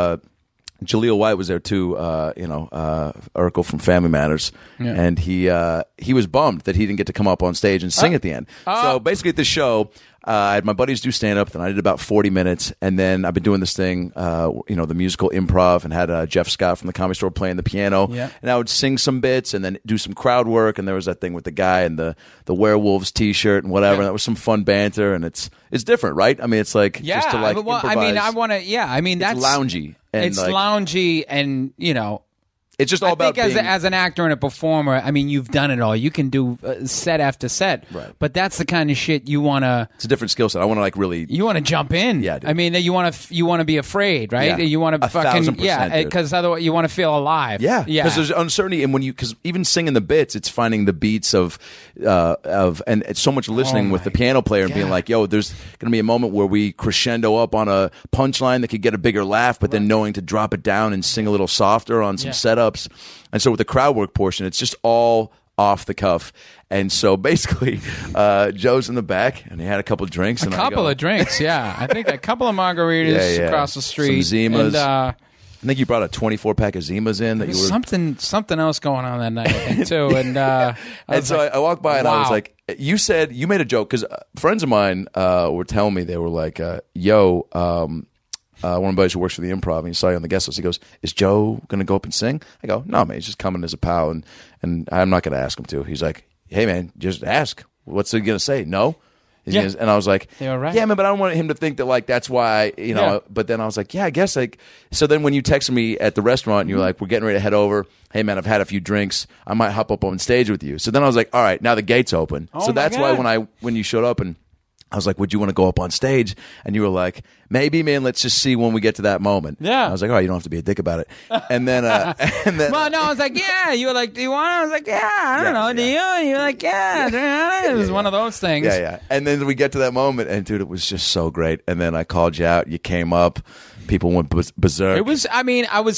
Jaleel White was there too. Urkel from Family Matters, and he was bummed that he didn't get to come up on stage and sing at the end. So basically, at the show, I had my buddies do stand up, and I did about 40 minutes, and then I've been doing this thing, the musical improv, and had Jeff Scott from the Comedy Store playing the piano, and I would sing some bits, and then do some crowd work, and there was that thing with the guy and the werewolves T-shirt and whatever. And that was some fun banter, and it's different, right? I mean, it's like just to like improvise. I mean, I want to. Yeah, I mean that's it's loungy. And it's loungy, and it's just all about think being... as an actor and a performer, I mean, you've done it all. You can do set after set, right? But that's the kind of shit you want to. It's a different skill set. I want to really. You want to jump in, yeah. Dude. I mean, you want to be afraid, right? Yeah. You want to fucking 1,000%, because otherwise you want to feel alive. Yeah, because there's uncertainty, and because even singing the bits, it's finding the beats of and it's so much listening with the piano player and being like, yo, there's going to be a moment where we crescendo up on a punchline that could get a bigger laugh, but then knowing to drop it down and sing a little softer on some setups. And so with the crowd work portion, it's just all off the cuff. And so basically, Joe's in the back, and he had a couple of drinks. A couple of drinks, yeah. I think a couple of margaritas across the street. Some Zimas. think you brought a 24-pack of Zimas in that you were something else going on that night, I think, too. And I walked by and I was like, you made a joke because friends of mine were telling me, they were like, yo, one of my buddies who works for the Improv, and he saw you on the guest list. He goes, "Is Joe going to go up and sing?" I go, "No, man, he's just coming as a pal, and I'm not going to ask him to." He's like, "Hey, man, just ask. What's he going to say? No?" And I was like, they were right. "Yeah, man, but I don't want him to think that like that's why, you know." Yeah. But then I was like, "Yeah, I guess like." So then when you texted me at the restaurant, and you were like, "We're getting ready to head over. Hey, man, I've had a few drinks. I might hop up on stage with you." So then I was like, "All right, now the gate's open." Oh so my that's God. why when you showed up and I was like, "Would you want to go up on stage?" And you were like, "Maybe, man. Let's just see when we get to that moment." Yeah. I was like, "All right, you don't have to be a dick about it." And then, Well, no, I was like, yeah. You were like, do you want? I was like, yeah. I don't know. Do you? And you're like, yeah. It was one of those things. yeah. And then we get to that moment, and dude, it was just so great. And then I called you out. You came up. People went berserk. It was. I mean, I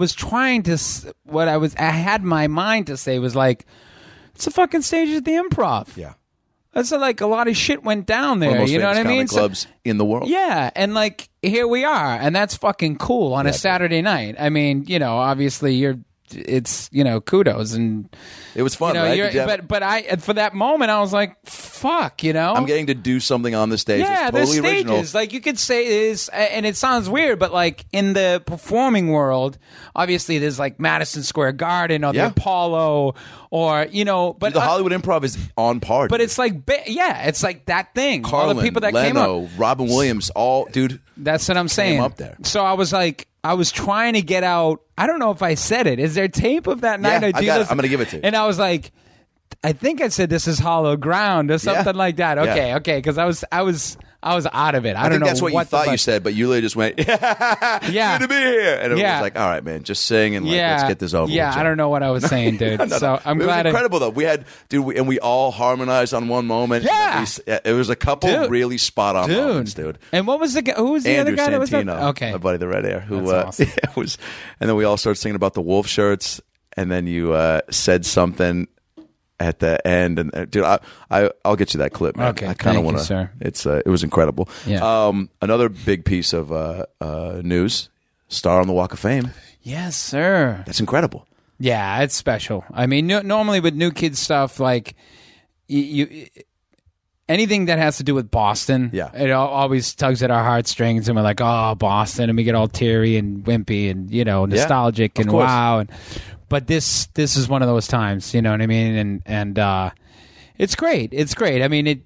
had my mind to say was like, it's a fucking stage at the Improv. Yeah. That's like a lot of shit went down there. One of the most You know what I famous mean? comedy clubs in the world. Yeah, and like here we are, and that's fucking cool on a Saturday night. I mean, you know, obviously it's kudos and It was fun, you know, right? but I for that moment I was like, fuck, you know, I'm getting to do something on the stage. yeah, that's totally there's stages. original. Like you could say is, and it sounds weird, but like in the performing world, obviously there's like Madison Square Garden or the Apollo, or you know, but the Hollywood Improv is on par. But it's like, it's like that thing. Carlin, all the people that came Leno, up, Robin Williams, all dude. That's what I'm saying. up there. So I was like, I was trying to get out. I don't know if I said it. Is there tape of that night? Yeah, I do I got it. this? I'm gonna give it to you. And I was like, I think I said this is hollow ground or something like that. Okay, because I was out of it. I don't think know that's what you thought the you said, but you literally just went, Yeah. good to be here. And it Yeah. was like, all right, man, just sing and like, let's get this over with. Yeah, I don't know what I was saying, dude. No. So I'm it glad. was incredible though. We had, dude, and we all harmonized on one moment. Yeah. It was a couple Dude. really spot on moments, dude. And what was the guy? Who was the Andrew other guy that was Santino, that? Okay. my buddy, the red hair, who That's awesome. was, and then we all started singing about the wolf shirts, and then you said something at the end, and dude, I'll get you that clip, man. Okay, I kind of thank you, want to. sir. It was incredible. Yeah. Another big piece of news: star on the Walk of Fame. Yes, sir. That's incredible. Yeah, it's special. I mean, normally with New Kids stuff, like you anything that has to do with Boston, it always tugs at our heartstrings, and we're like, oh, Boston, and we get all teary and wimpy and nostalgic and course. wow. But this is one of those times, you know what I mean? And it's great. It's great. I mean,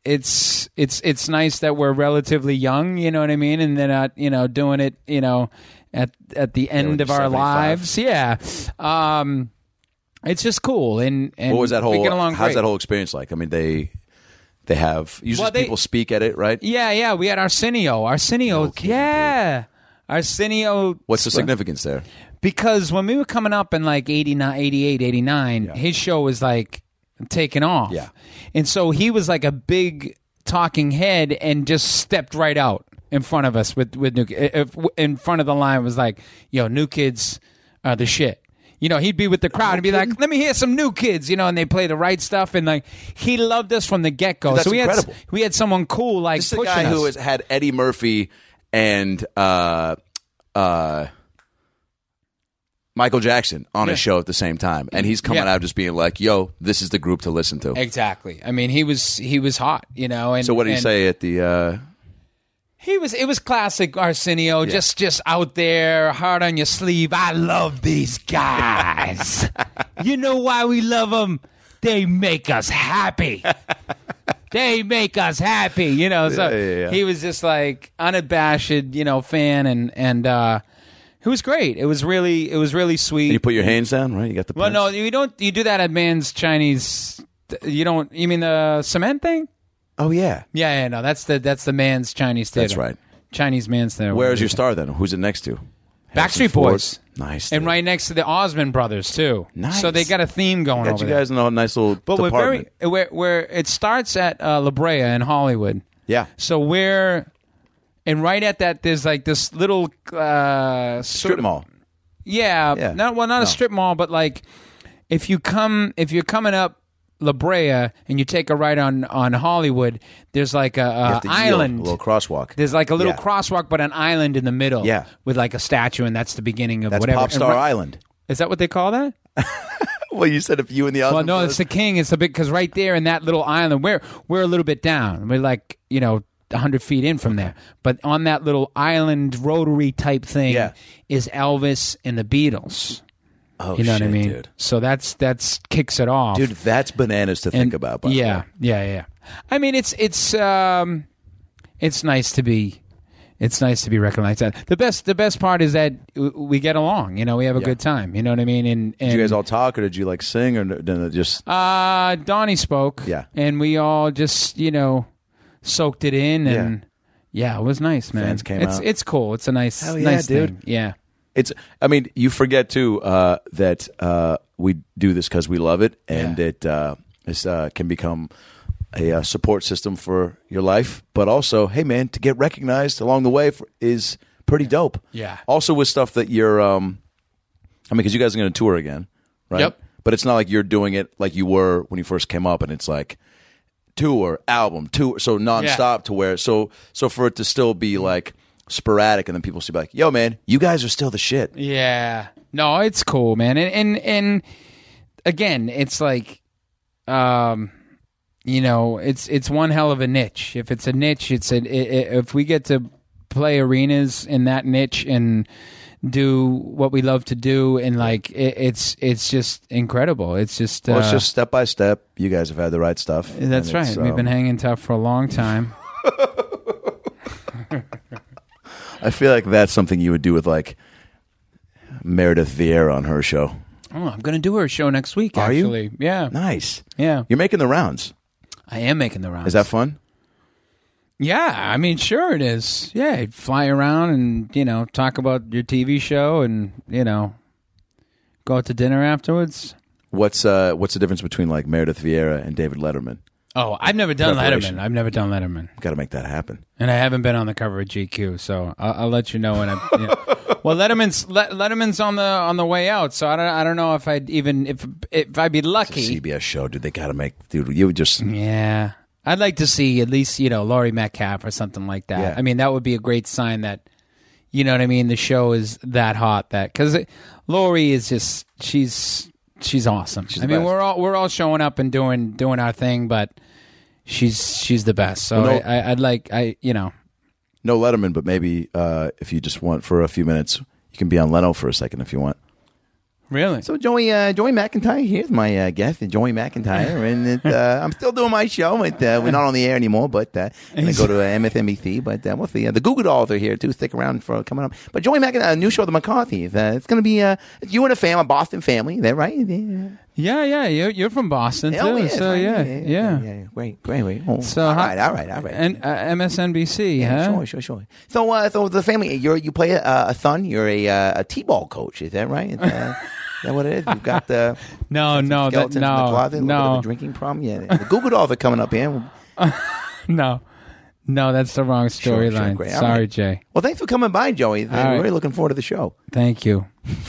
it's nice that we're relatively young, you know what I mean, and then doing it, at the end of our 75. lives. Yeah. It's just cool. And What was that we whole? get along How's great. that whole experience like? I mean, they have usually people speak at it, right? Yeah. We had Arsenio. Yeah. Arsenio. What's the significance there? Because when we were coming up in like 89, 88, 89, his show was like taking off. Yeah. And so he was like a big talking head and just stepped right out in front of us with New Kids. In front of the line was like, yo, New Kids are the shit. You know, he'd be with the crowd and be like, let me hear some New Kids, and they play the right stuff. And like, he loved us from the get-go. That's so incredible. We had someone cool like This is a pushing guy us. who has had Eddie Murphy and Michael Jackson on his show at the same time, and he's coming out just being like, "Yo, this is the group to listen to." Exactly. I mean, he was hot, And So what did he say at the? It was classic Arsenio, just out there, heart on your sleeve. I love these guys. You know why we love them? They make us happy. They make us happy, So he was just like unabashed, fan, and it was great. It was really sweet. And you put your hands down, right? You got the. Well, no, prints? you don't. You do that at Man's Chinese. You don't. You mean the cement thing? Oh yeah. Yeah. No, that's the Man's Chinese theater. That's right. Chinese Man's theater. Where's your star then? Who's it next to? Backstreet Boys. Nice. And dude. right next to the Osmond Brothers too. Nice. So they got a theme going Got over you there. guys in a nice little But department. we're where it starts at La Brea in Hollywood. Yeah. So and right at that there's like this little Strip mall. Yeah. Yeah. Not a strip mall, but like if you're coming up La Brea and you take a right on Hollywood, there's like a island, a little crosswalk. There's like a little crosswalk, but an island in the middle, with like a statue, and that's the beginning of whatever. That's Popstar Island. Is that what they call that? Well, you said if you and the other. Well, no, it's the King. It's a big because right there in that little island, we're a little bit down. We're like 100 feet in from there, but on that little island rotary type thing is Elvis and the Beatles. Oh, you know shit, what I mean? Dude. So that's kicks it off, dude. That's bananas to think about. By the way. Yeah. I mean, it's nice to be. It's nice to be recognized. The best part is that we get along. We have a good time. You know what I mean? And did you guys all talk, or did you like sing, or did it just? Donnie spoke. Yeah, and we all just soaked it in, and it was nice, man. Fans came out. It's cool. It's a nice, nice dude. thing. Yeah. I mean, you forget too that we do this because we love it, and it can become a support system for your life. But also, hey man, to get recognized along the way is pretty dope. Yeah. Also with stuff that you're, because you guys are going to tour again, right? Yep. But it's not like you're doing it like you were when you first came up, and it's like tour, album, tour, so nonstop to where so for it to still be like sporadic, and then people see like, yo man, you guys are still the shit. Yeah. No, it's cool, man. And again, it's like it's one hell of a niche. If it's a niche, if we get to play arenas in that niche and do what we love to do, and like it's just incredible. It's just it's just step by step. You guys have had the right stuff. That's right. We've been hanging tough for a long time. I feel like that's something you would do with like Meredith Vieira on her show. Oh, I'm going to do her show next week. Are actually. you? Yeah. Nice. Yeah. You're making the rounds. I am making the rounds. Is that fun? Yeah, I mean, sure it is. Yeah, you'd fly around and talk about your TV show, and go out to dinner afterwards. What's the difference between like Meredith Vieira and David Letterman? Oh, I've never done Letterman. Got to make that happen. And I haven't been on the cover of GQ, so I'll let you know when I. Well, Letterman's on the way out, so I don't know if I'd even if I'd be lucky. It's a CBS show, dude. They got to make, dude. You would just I'd like to see at least Laurie Metcalf or something like that. Yeah. I mean, that would be a great sign that you know what I mean. The show is that hot because Laurie is just she's awesome. She's the best. We're all showing up and doing our thing, but she's the best. So I'd like no Letterman, but maybe if you just want for a few minutes, you can be on Leno for a second if you want. Really? So Joey McIntyre, here's my guest, Joey McIntyre, and I'm still doing my show. We're not on the air anymore, but I'm going to go to MSNBC. But we'll see. The Google Dolls are here too. Stick around for coming up. But Joey McIntyre, a new show, The McCarthys. It's going to be it's you and a Boston family. Is that right? Yeah. You're from Boston too. Yeah, so yeah. Great. Oh, so all right. And MSNBC, huh? Sure. So the family, you play a son. You're a t-ball coach. Is that right? Is that what it is? You've got the skeletons in the closet, a little bit of a drinking problem. Yeah, the Google Dolls are coming up here. No, that's the wrong storyline. Sure, Sorry, right. Jay. Well, thanks for coming by, Joey. We're really looking forward to the show. Thank you.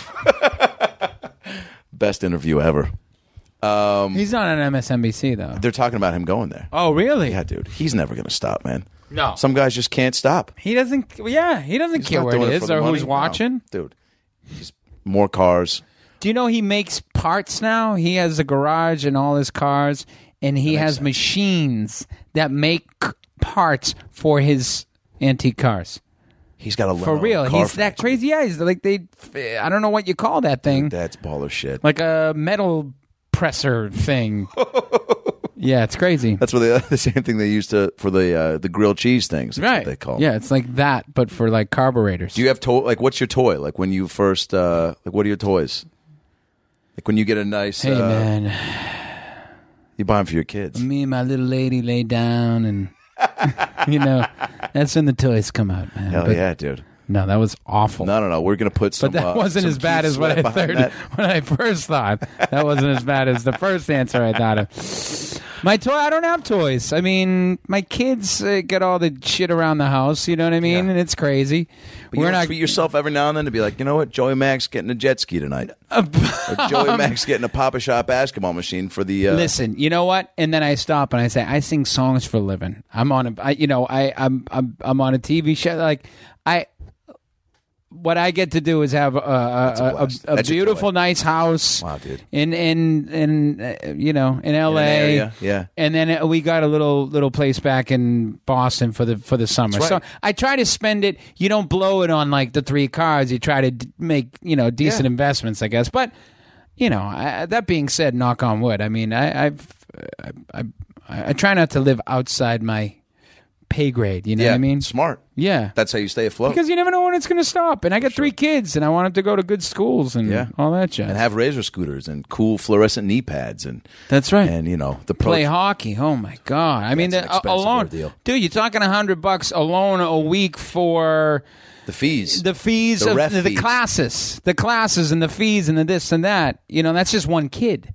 Best interview ever. He's not on MSNBC though. They're talking about him going there. Oh, really? Yeah, dude. He's never going to stop, man. No. Some guys just can't stop. He doesn't. Yeah, he doesn't He's care not where doing it it is for the or money. who's watching. No, dude. Just more cars. Do you know he makes parts now? He has a garage and all his cars, and he has machines that make parts for his antique cars. He's got a For real. car He's that factory. crazy. Yeah, he's like I don't know what you call that thing. Dude, that's baller shit. Like a metal presser thing. Yeah, it's crazy. That's what the same thing they used for the grilled cheese things. That's what they call them. Yeah, it's like that, but for like carburetors. Do you have what's your toy? Like when you first what are your toys? Like when you get a nice Hey man, you buy them for your kids. me and my little lady lay down, and that's when the toys come out, man. Hell But yeah, dude. No, that was awful. No. We're gonna put some. But that wasn't some as bad Keith as what Sweat I behind thought that. when I first thought. That wasn't as bad as the first answer I thought of. My toy. I don't have toys. I mean, my kids get all the shit around the house. You know what I mean? Yeah. And it's crazy. But you don't treat yourself every now and then to be like, you know what, Joey Mack's getting a jet ski tonight. Or Joey Mack's getting a Papa Shop basketball machine for the. Listen, you know what? And then I stop and I say, I sing songs for a living. I'm on a TV show. Like what I get to do is have a beautiful, nice house. Wow, dude. In LA, area, yeah. And then we got a little place back in Boston for the summer. That's right. So I try to spend it. You don't blow it on like the 3 cars. You try to make decent investments, I guess. But that being said, knock on wood. I mean, I try not to live outside my pay grade. You know what I mean? Smart. Yeah. That's how you stay afloat. Because you never know when it's going to stop. And I got 3 kids, and I want them to go to good schools and all that jazz. And have razor scooters and cool fluorescent knee pads. And that's right. And, the play hockey. Oh, my God. I mean, alone. Ordeal. Dude, you're talking $100 alone a week for... The fees. The fees The of ref the fees. classes. The classes and the fees and the this and that. That's just one kid.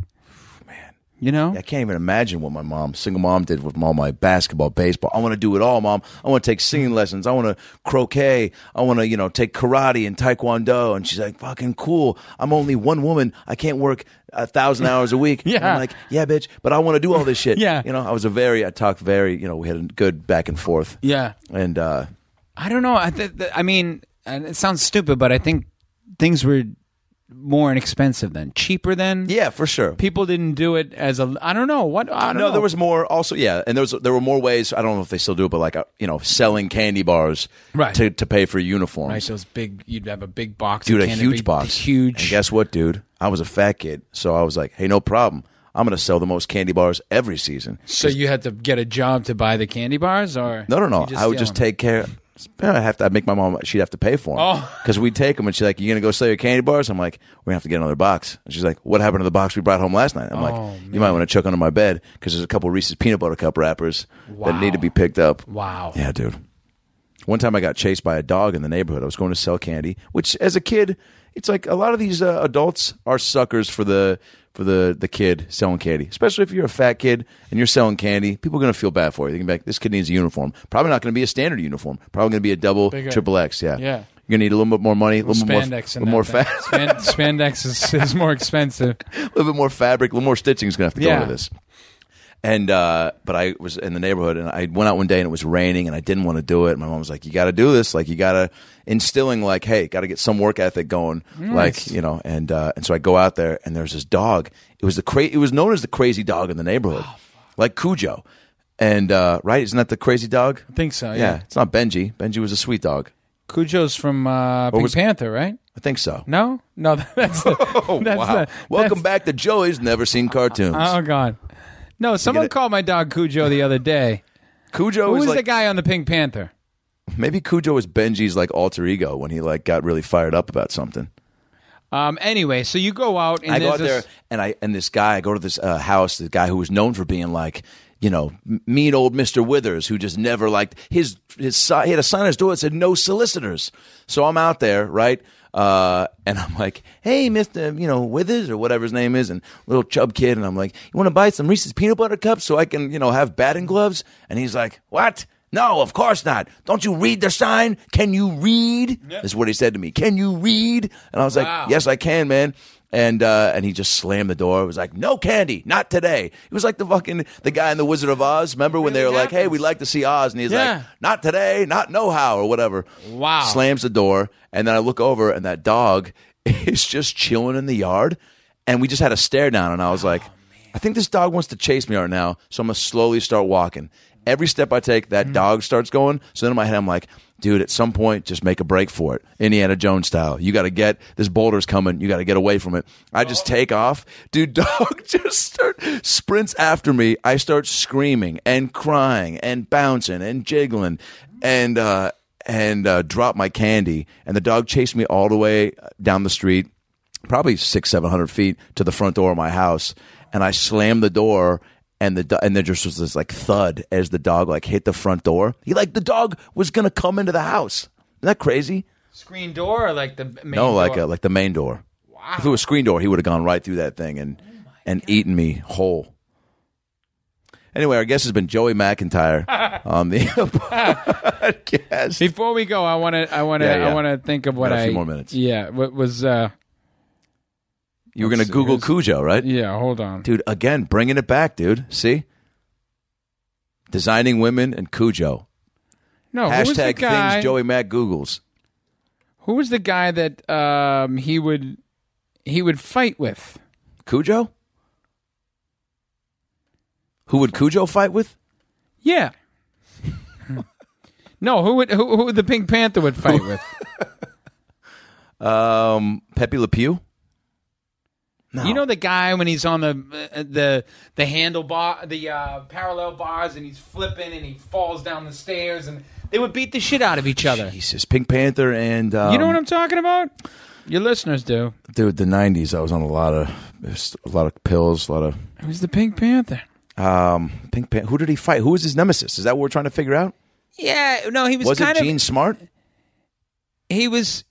I can't even imagine what my single mom, did with all my basketball, baseball. I want to do it all, Mom. I want to take singing lessons. I want to croquet. I want to, take karate and taekwondo. And she's like, fucking cool. I'm only one woman. I can't work 1,000 hours a week. Yeah. And I'm like, yeah, bitch, but I want to do all this shit. Yeah. I talked very, we had a good back and forth. Yeah. And, I don't know. I mean, and it sounds stupid, but I think things were more inexpensive then, cheaper then. Yeah, for sure. People didn't do it as I don't know what. I don't know. There was more also. Yeah, and there were more ways. I don't know if they still do it, but like selling candy bars to pay for uniforms. Right, those big. You'd have a big box. Dude, of a candy, huge box, huge. And guess what, dude? I was a fat kid, so I was like, hey, no problem. I'm going to sell the most candy bars every season. So you had to get a job to buy the candy bars, or no. I would just take care. I'd make my mom. She'd have to pay for them because we'd take them, and she's like, "You gonna go sell your candy bars?" I'm like, "We're gonna have to get another box." And she's like, "What happened to the box we brought home last night?" I'm like, "You might want to check under my bed because there's a couple Reese's peanut butter cup wrappers that need to be picked up." Wow. Yeah, dude. One time I got chased by a dog in the neighborhood. I was going to sell candy, which as a kid, it's like a lot of these adults are suckers for the kid selling candy, especially if you're a fat kid and you're selling candy. People are going to feel bad for you. They can be like, this kid needs a uniform. Probably not going to be a standard uniform. Probably going to be a double, triple X. Yeah. Yeah. You're going to need a little bit more money, a little bit more Spandex is more expensive. A little bit more fabric, a little more stitching is going to have to go into this. And but I was in the neighborhood, and I went out one day, and it was raining, and I didn't want to do it. My mom was like, "You got to do this. Like, you got to instilling like, hey, got to get some work ethic going." Nice. Like, and so I go out there, and there's this dog. It was known as the crazy dog in the neighborhood, like Cujo, and right, isn't that the crazy dog? I think so. Yeah, it's not Benji. Benji was a sweet dog. Cujo's from Pink Panther, right? I think so. No, that's wow. Welcome back to Joey's Never Seen Cartoons. Oh God. No, someone called my dog Cujo the other day. Cujo Who was like, the guy on the Pink Panther? Maybe Cujo was Benji's like alter ego when he like got really fired up about something. Anyway, so you go out and I go out there and this guy, I go to this house, the guy who was known for being like, mean old Mr. Withers, who just never liked his he had a sign on his door that said no solicitors. So I'm out there, right? And I'm like, hey, Mr. Withers or whatever his name is, and little chub kid. And I'm like, you want to buy some Reese's peanut butter cups so I can, have batting gloves? And he's like, what? No, of course not. Don't you read the sign? Can you read? Yep. Is what he said to me. Can you read? And I was like, yes, I can, man. And he just slammed the door. It was like, no candy, not today. It was like the guy in the Wizard of Oz. Remember when they were like, hey, we'd like to see Oz. And he's like, not today, not no-how or whatever. Wow. Slams the door. And then I look over and that dog is just chilling in the yard. And we just had a stare down. And I was like, I think this dog wants to chase me right now. So I'm going to slowly start walking. Every step I take, that dog starts going. So then in my head, I'm like, dude, at some point, just make a break for it. Indiana Jones style. You got to this boulder's coming. You got to get away from it. I just take off. Dude, dog just sprints after me. I start screaming and crying and bouncing and jiggling and drop my candy. And the dog chased me all the way down the street, probably 600-700 feet to the front door of my house. And I slammed the door. And there just was this like thud as the dog like hit the front door. The dog was gonna come into the house. Isn't that crazy? Screen door or like the main door? No, like the main door. Wow. If it was screen door, he would have gone right through that thing and eaten me whole. Anyway, our guest has been Joey McIntyre on the podcast. Before we go, I want to think of what Got a few more minutes. Yeah, what was You were going to Google Cujo, right? Yeah, hold on. Dude, again, bringing it back, dude. See? Designing women and Cujo. No, who was the Hashtag guy? things Joey Mac Googles. Who was the guy that he would fight with? Cujo? Who would Cujo fight with? Yeah. No, who would the Pink Panther would fight with? Pepe Le Pew? No. You know the guy when he's on the handlebar, the parallel bars, and he's flipping and he falls down the stairs, and they would beat the shit out of each other. Jesus, Pink Panther and you know what I'm talking about? Your listeners do. Dude, the 90s, I was on a lot of pills, a lot of Who's the Pink Panther? Pink Panther. Who did he fight? Who was his nemesis? Is that what we're trying to figure out? Yeah, no, he was Was kind it of Gene Smart? He was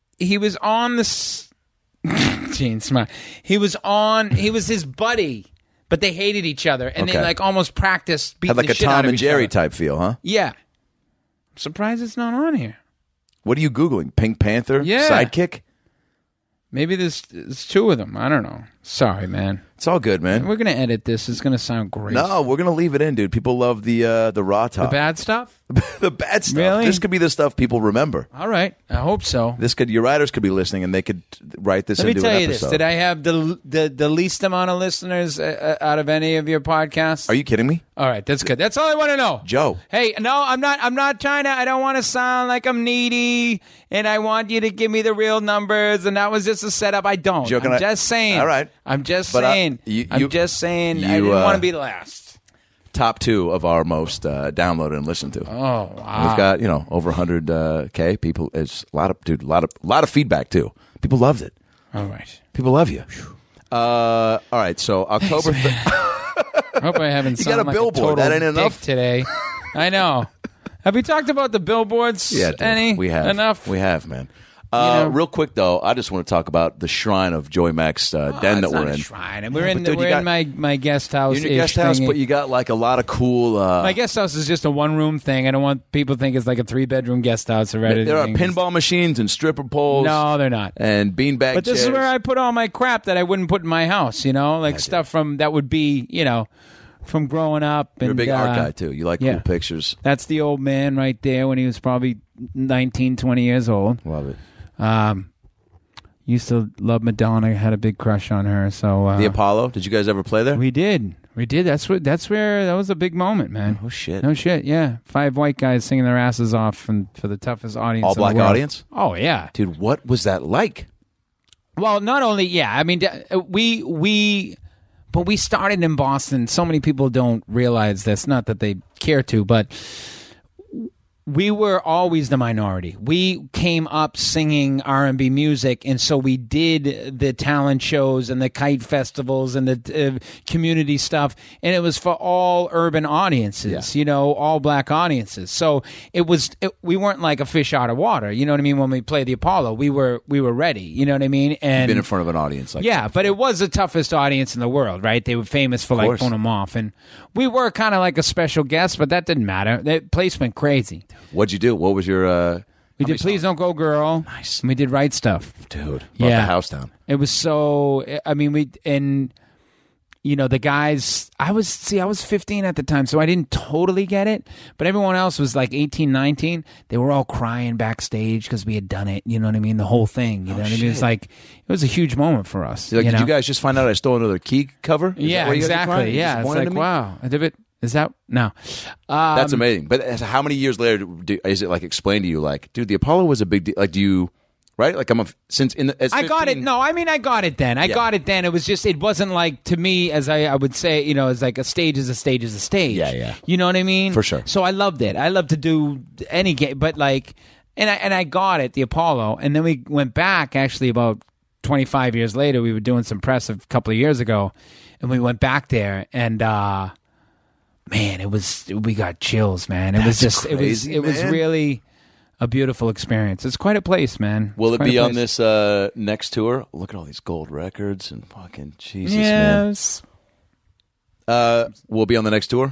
on the Gene Smart. He was his buddy, but they hated each other, and they Okay. like almost practiced beating Had like the a shit out Tom of and each Jerry other. type feel, huh? Yeah. I'm surprised it's not on here. What are you Googling? Pink Panther? Yeah. Sidekick? Maybe there's two of them. I don't know. Sorry, man. It's all good, man. We're gonna edit this. It's gonna sound great. No, we're going to leave it in, dude. People love the raw The talk. bad stuff? The bad stuff. Really? This could be the stuff people remember. All right. I hope so. Your writers could be listening, and they could write this Let me into tell an you episode. this. Did I have the least amount of listeners out of any of your podcasts? Are you kidding me? All right, that's good. That's all I want to know. Joe. Hey, no, I'm not trying to. I don't want to sound like I'm needy, and I want you to give me the real numbers. And that was just a setup. I don't. Joe, I'm just saying. All right. I'm just But, saying. I'm just saying. I didn't want to be the last. Top 2 of our most downloaded and listened to. Oh wow. We've got over 100K people. It's a lot of feedback too. People loved it. All right. People love you. All right, so October. I hope I haven't. You got a like billboard. total That ain't dick enough? today. I know. Have we talked about the billboards? Yeah, dude, any? we have enough. We have, man. know? Real quick though, I just want to talk about the shrine of Joey Mac's den that It's we're not a in. shrine. And we're Yeah, in but dude, you we're got- in my guest house. You're in your guest house, but you got like a lot of cool. my guest house is just a one room thing. I don't want people to think it's like a 3-bedroom guest house already. there are pinball machines and stripper poles. No, they're not. And beanbag But this chairs. is where I put all my crap that I wouldn't put in my house. Like stuff from that would be from growing up. You're a and, big art guy too. You like yeah. cool pictures. That's the old man right there when he was probably 19, 20 years old. Love it. Used to love Madonna. Had a big crush on her. So The Apollo. Did you guys ever play there? we did. That's where that was a big moment, man. Oh shit. No shit. Yeah, 5 white guys singing their asses off and for the toughest audience. All in the black world. audience? Oh yeah. Dude, what was that like? Well, not only I mean but we started in Boston. So many people don't realize this. Not that they care to, but we were always the minority. We came up singing R&B music, and so we did the talent shows and the kite festivals and the community stuff, and it was for all urban audiences, all black audiences. So we weren't like a fish out of water, you know what I mean? When we played the Apollo, we were ready, you know what I mean? And Been in front of an audience like yeah, but it was the toughest audience in the world, right? They were famous for like course. pulling them off, and we were kind of like a special guest, but that didn't matter. That place went crazy. What'd you do? What was your We did Please Don't Go Girl. Nice. And we did Right Stuff. dude? Brought Yeah. the house down. It was so, I mean, the guys, I was 15 at the time, so I didn't totally get it, but everyone else was like 18, 19. They were all crying backstage because we had done it, you know what I mean? The whole thing, you know what I mean? It was like, it was a huge moment for us. Like, did know? you guys just find out I stole another key cover? Is that Yeah, why you guys were exactly. crying? Yeah, it's Disappointed like, in me? wow. I did it. Is that? No. That's amazing. But how many years later is it like explained to you? Like, dude, the Apollo was a big deal. Like, do you? Right? Like, I got it. No, I mean, I got it then. I got it then. It was just, it wasn't like, to me, as I would say, as like a stage is a stage is a stage. Yeah, yeah. You know what I mean? For sure. So I loved it. I loved to do any game, but like, and I got it, the Apollo. And then we went back actually about 25 years later. We were doing some press a couple of years ago, and we went back there, and man, we got chills, man. It was just, crazy, it was man. really a beautiful experience. It's quite a place, man. Will It's it quite be a on place. this next tour? Look at all these gold records and fucking Jesus, man. Yes. Will it be on the next tour?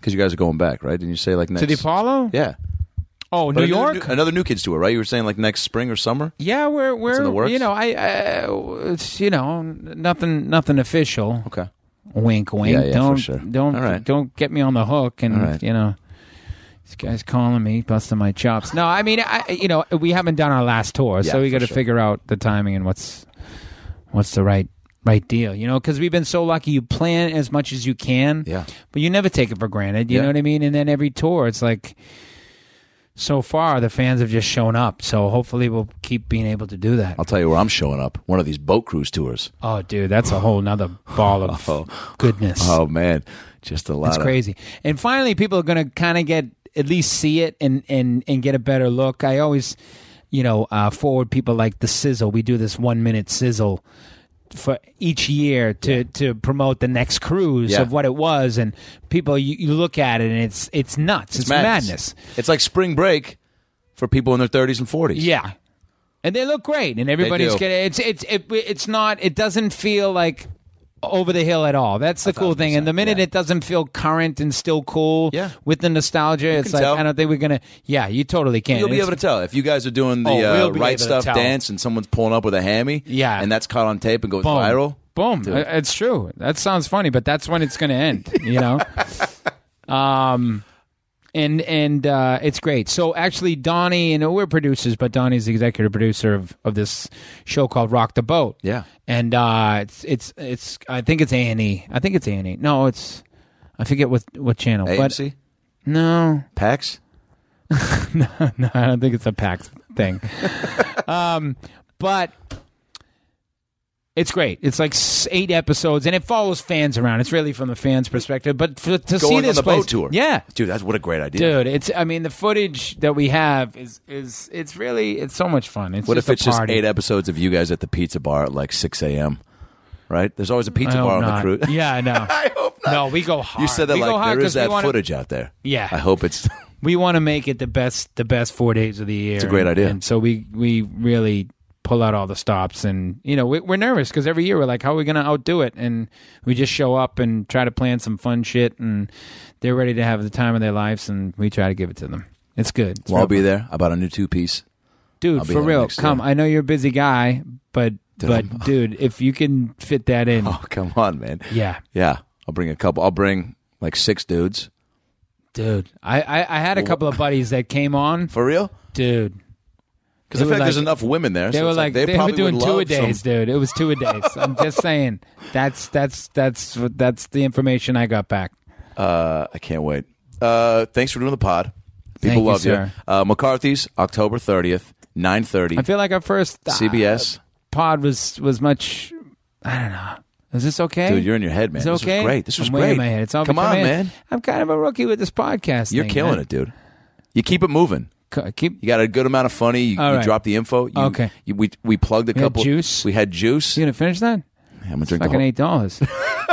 Because you guys are going back, right? Didn't you say like next To the Apollo? Yeah. Oh, But New York? another New Kids tour, right? You were saying like next spring or summer? Yeah, we're in the works? you know, it's nothing official. Okay. Wink, wink. Yeah, don't for sure. don't All right. don't get me on the hook. And All right. this guy's calling me, busting my chops. No, I mean, we haven't done our last tour, Yeah, so we for got to sure. figure out the timing and what's the right deal. Because we've been so lucky. You plan as much as you can, Yeah. but you never take it for granted. You Yeah. know what I mean? And then every tour, it's like. So far, the fans have just shown up, so hopefully we'll keep being able to do that. I'll tell you where I'm showing up. One of these boat cruise tours. Oh, dude, that's a whole nother ball of goodness. Oh, man. Just a lot It's of... crazy. And finally, people are going to kind of at least see it and get a better look. I always, forward people like the Sizzle. We do this 1 minute Sizzle for each year to promote the next cruise Yeah. of what it was, and people you look at it and it's nuts. It's madness. It's like spring break for people in their 30s and 40s. Yeah, and they look great, and everybody's do. getting it's not. It doesn't feel like over the hill at all. That's the cool thing. And the minute yeah. it doesn't feel current and still cool, Yeah. with the nostalgia, it's can like tell. I don't think we're gonna. Yeah, you totally can. You'll be It's- able to tell if you guys are doing the we'll be right able to stuff tell. dance and someone's pulling up with a hammy. Yeah. And that's caught on tape and goes Boom. viral. Boom. Dude. It's true. That sounds funny, but that's when it's going to end, And it's great. So actually, Donnie, we're producers, but Donnie's the executive producer of this show called Rock the Boat. Yeah. And it's I think it's A&E. I think it's A&E. No, I forget what channel. AMC? But no, PAX? no, I don't think it's a PAX thing. But it's great. It's like 8 episodes, and it follows fans around. It's really from the fans' perspective. But to see Going this on the place, boat tour. yeah, Dude, that's what a great idea. dude, the footage that we have is it's really it's so much fun. It's What just if it's a just party. 8 episodes of you guys at the pizza bar at like 6 a.m.? Right? There's always a I pizza hope bar on not. the cruise. Yeah, I know. I hope not. No, we go hard. You said that we go like hard there is 'cause we that wanna- footage out there. Yeah. I hope it's... We want to make it the best 4 days of the year. It's a great idea. And so we really pull out all the stops, and we're nervous because every year we're like, how are we going to outdo it? And we just show up and try to plan some fun shit, and they're ready to have the time of their lives, and we try to give it to them. It's good. It's Well, I'll real be fun. there. I bought a new 2-piece. Dude, I'll be for there real. next Come. year. I know you're a busy guy, but dude, if you can fit that in, Oh, come on, man. yeah. Yeah. I'll bring a couple. I'll bring like 6 dudes. Dude, I had a couple of buddies that came on. For real? Dude. Because They I feel were like there's like- enough women there. They so were it's like they were probably doing would 2 a love days, some- dude. It was 2 a days. I'm just saying. That's the information I got back. I can't wait. Thanks for doing the pod. People Thank you, love sir. McCarthy's, October 30th, 9:30. I feel like our first CBS. pod was much. I don't know. Is this okay? Dude, you're in your head, man. Is it This okay? was great. This was I'm way great. in my head. It's all Come on, becoming- man. I'm kind of a rookie with this podcast. You're thing, killing man. it, dude. You keep it moving. Keep. You got a good amount of funny. You, All you right. drop the info. Okay. We plugged a We had couple. juice? We had juice. You gonna finish that? I'm gonna drink the Fucking whole, $8.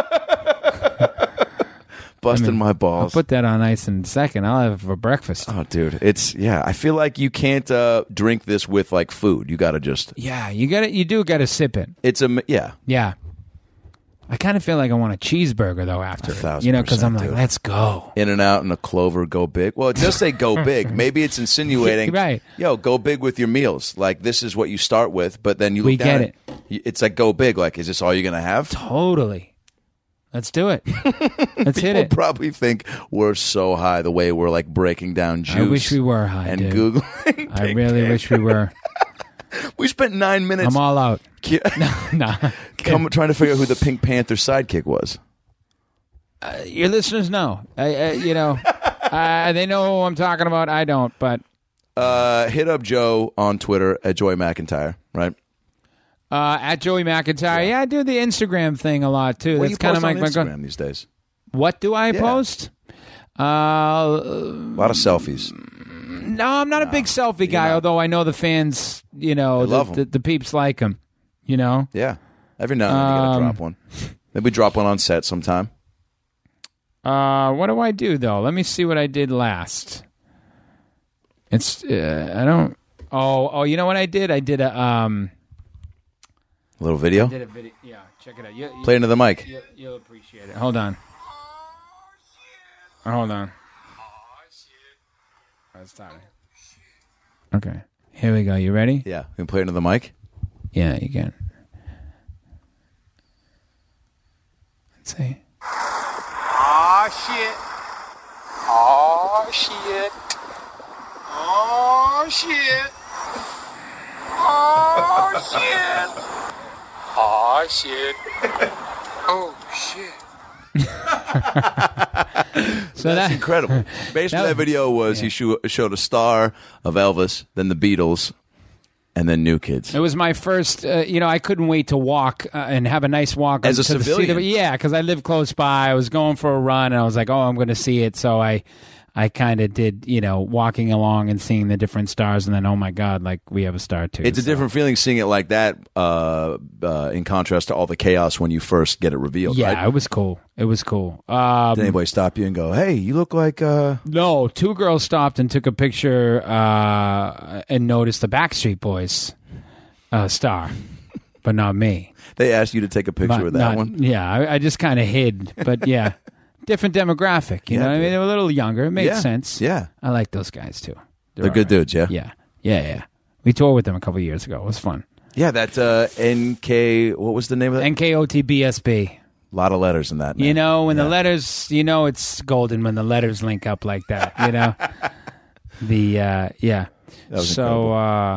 busting my I'll balls. put that on ice in a second. I'll have it for breakfast. Oh, dude, I feel like you can't drink this with like food. You got to just. Yeah, you do got to sip it. It's a yeah. Yeah. I kind of feel like I want a cheeseburger though after, 1,000%, because I'm like, dude. let's go. In and out and a Clover, go big. Well, it does say go big. Maybe it's insinuating, Right. Yo, go big with your meals. Like this is what you start with, but then you look We down get at- It's like go big. Like, is this all you're gonna have? Totally. Let's do it. Let's hit People it. probably think we're so high the way we're like breaking down juice. I wish we were high, and dude. Googling. I really wish we were. We spent 9 minutes. I'm all out. Nah. Trying to figure out who the Pink Panther sidekick was. Your listeners know. They know who I'm talking about. I don't, but Hit up Joe on Twitter at Joey McIntyre, right? at Joey McIntyre. Yeah, I do the Instagram thing a lot too. What do That's you kind post of on like Instagram these days? What do I Yeah. post? A lot of selfies. No, I'm not a big selfie guy. not. Although I know the fans, love 'em. the peeps like him. You know. Yeah. Every now and then you gotta drop one. Maybe drop one on set sometime. What do I do though? Let me see what I did last. It's I don't. Oh, you know what I did? I did a little video. did a video. Yeah, check it out. Play into the mic. You'll appreciate it. Hold on. Hold on. Let's start it. Okay. Here we go. You ready? Yeah. You can play it into the mic? Yeah, you can. Let's see. Aw, shit. Aw, shit. Aw, shit. Aw, shit. Aw, shit. Oh, shit. So That's incredible. Basically, that video was he showed a star of Elvis, then the Beatles, and then New Kids. It was my first, I couldn't wait to walk and have a nice walk. As a to the civilian? yeah, because I live close by. I was going for a run, and I was like, I'm going to see it. So I kind of did, walking along and seeing the different stars, and then, oh, my God, like, we have a star, too. It's a different feeling seeing it like that in contrast to all the chaos when you first get it revealed, Yeah, right? it was cool. It was cool. Did anybody stop you and go, hey, you look like... No, two girls stopped and took a picture and noticed the Backstreet Boys star, but not me. They asked you to take a picture with that one? Yeah, I just kind of hid, but yeah. Different demographic, you know what I mean? They were a little younger. It made sense. Yeah. I like those guys, too. They're good dudes, yeah? Yeah. We toured with them a couple years ago. It was fun. Yeah, that NK... What was the name of that? NKOTBSB. A lot of letters in that, man. You know, when the letters... it's golden when the letters link up like that, you know? Yeah. That was so, incredible.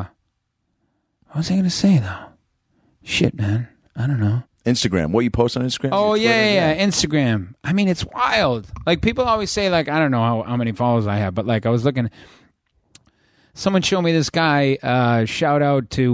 what was I going to say, though? Shit, man. I don't know. Instagram. What you post on Instagram? Oh, Your Twitter? yeah. Instagram. I mean, it's wild. Like, people always say, like, I don't know how many followers I have, but, like, I was looking. Someone showed me this guy, shout out to,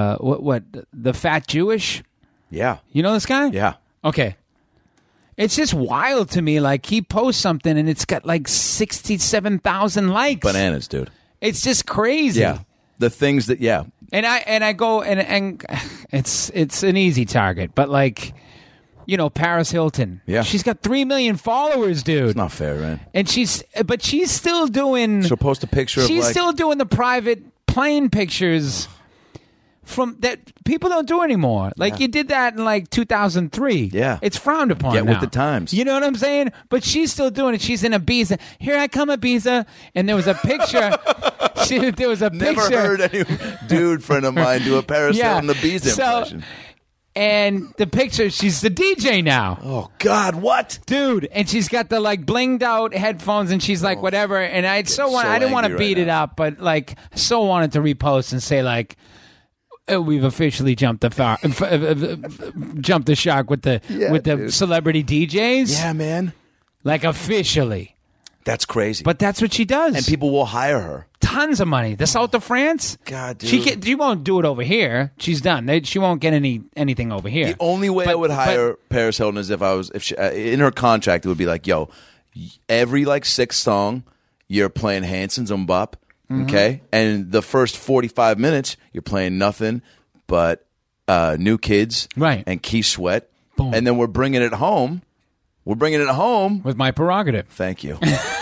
the Fat Jewish? Yeah. You know this guy? Yeah. Okay. It's just wild to me. Like, he posts something, and it's got, like, 67,000 likes. Bananas, dude. It's just crazy. Yeah. The things that, yeah. And I go and it's an easy target, but like, Paris Hilton. Yeah. She's got 3 million followers, dude. It's not fair, man. And she's still doing. She'll post a picture of She's still doing the private plane pictures from that people don't do anymore. Like you did that in like 2003. Yeah. It's frowned upon. Get now. with the times. You know what I'm saying? But she's still doing it. She's in Ibiza. Here I come, Ibiza. And there was a picture. There was a Never picture. heard any dude friend of mine do a Paris Hilton the Bees impression. And the picture, she's the DJ now. Oh, God, what? Dude, and she's got the like blinged out headphones and she's like whatever. And I didn't want to angry beat right it now. up, but like I so wanted to repost and say like, we've officially jumped the shark with the dude. celebrity DJs. Yeah, man. Like officially. That's crazy. But that's what she does. And people will hire her. Tons of money. The South of France. God, dude. She won't do it over here. She's done. She won't get anything over here. The only way I would hire Paris Hilton is if she, in her contract, it would be like, yo, every like 6th song, you're playing Hanson Zumbop, okay? And the first 45 minutes, you're playing nothing but New Kids Right. and Keith Sweat. Boom. And then we're bringing it home. With my prerogative. Thank you.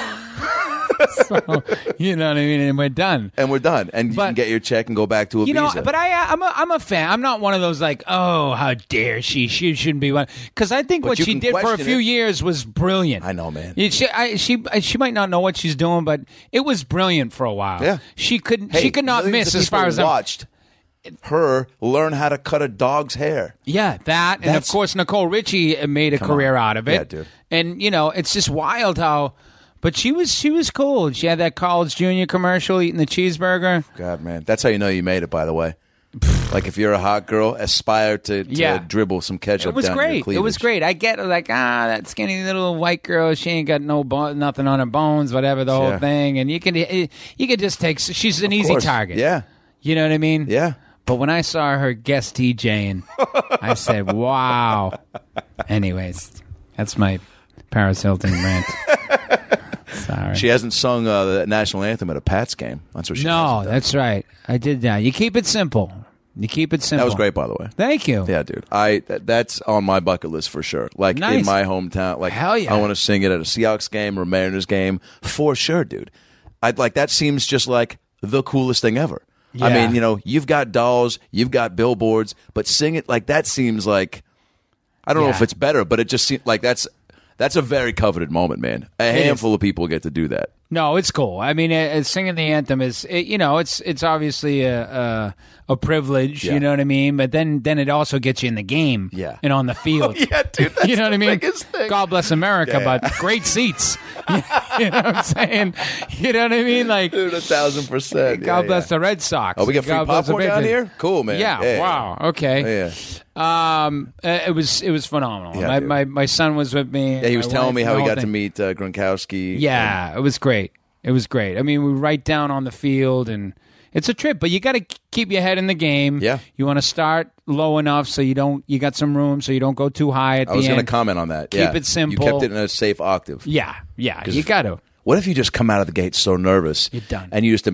So, you know what I mean? And we're done. And we're done. And you can get your check and go back to Ibiza. But I'm a fan. I'm not one of those like, oh, how dare she? She shouldn't be one. Because I think But what you she can did for a question few it. years was brilliant. I know, man. She might not know what she's doing, but it was brilliant for a while. Yeah. She could Hey, not millions miss of as far people as I'm. watched her learn how to cut a dog's hair. Yeah, that. And of That's- course, Nicole Richie made a career out of it. Yeah, dude. And, it's just wild how. But she was cool. She had that College Junior commercial eating the cheeseburger. God, man. That's how you know you made it, by the way. Like, if you're a hot girl, aspire to dribble some ketchup It was down your great. cleavage. It was great. I get like, that skinny little white girl. She ain't got nothing on her bones, whatever, the whole Yeah. thing. And you can just take. She's an easy course. target. Yeah. You know what I mean? Yeah. But when I saw her guest DJing, I said, wow. Anyways, that's my Paris Hilton rant. Sorry. She hasn't sung the national anthem at a Pats game. That's what she No, hasn't done. that's right. I did that. You keep it simple. That was great, by the way. Thank you. Yeah, dude. That's on my bucket list for sure. Like, Nice. in my hometown. Like, Hell yeah. I want to sing it at a Seahawks game or a Mariners game for sure, dude. That seems just like the coolest thing ever. I Yeah. mean, you've got dolls, you've got billboards, but sing it like that seems like, I don't know Yeah. if it's better, but it just seems like that's That's a very coveted moment, man. A handful of people get to do that. No, it's cool. I mean, singing the anthem is, it's obviously a privilege. Yeah. You know what I mean? But then it also gets you in the game. Yeah. And on the field. Yeah, dude. That's you know what I mean? biggest thing. God bless America, Yeah. but great seats. You know what I'm saying? You know what I mean? Like, Dude, 1,000%. God bless the Red Sox. Oh, we got free God bless the popcorn down Patriots. here? Cool, man. Yeah. Wow. Okay. Yeah. It was phenomenal. Yeah, my son was with me. Yeah, he was my telling wife, me and how the he whole got to thing. meet Gronkowski. Yeah, it was great. It was great. I mean, we right down on the field, and it's a trip, but you got to keep your head in the game. Yeah. You want to start low enough so you got some room so you don't go too high at the I was end. going to comment on that. Keep it simple. You kept it in a safe octave. Yeah, you got to. What if you just come out of the gate so nervous? You're done. And you just...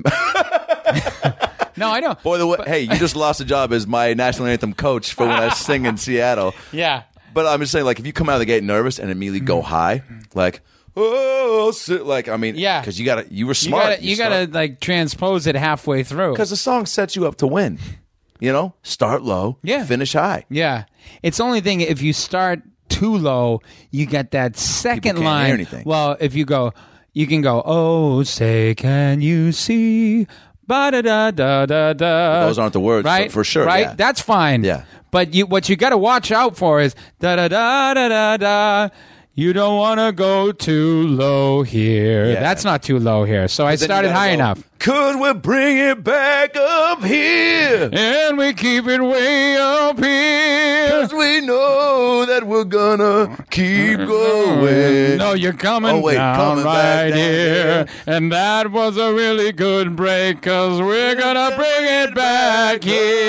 No, I know. Boy, hey, you just lost a job as my national anthem coach for when I sing in Seattle. Yeah. But I'm just saying, like, if you come out of the gate nervous and immediately go high, like, like, I mean, Yeah. because you were smart. You got to like transpose it halfway through. Because the song sets you up to win. You know, start low, Yeah. finish high. Yeah. It's the only thing, if you start too low, you get that second People can't line. hear anything. Well, if you can go, oh, say, can you see? Ba-da-da-da-da-da. Those aren't the words, right? for sure. Right? Yeah. That's fine. Yeah. But what you got to watch out for is da-da-da-da-da-da. You don't want to go too low here. Yeah. That's not too low here. So I Then you started gotta high go, enough. Could we bring it back up here? And we keep it way up here. Because we know that we're gonna keep going. No, you're coming down coming back right down here. And that was a really good break, because we're going to bring it back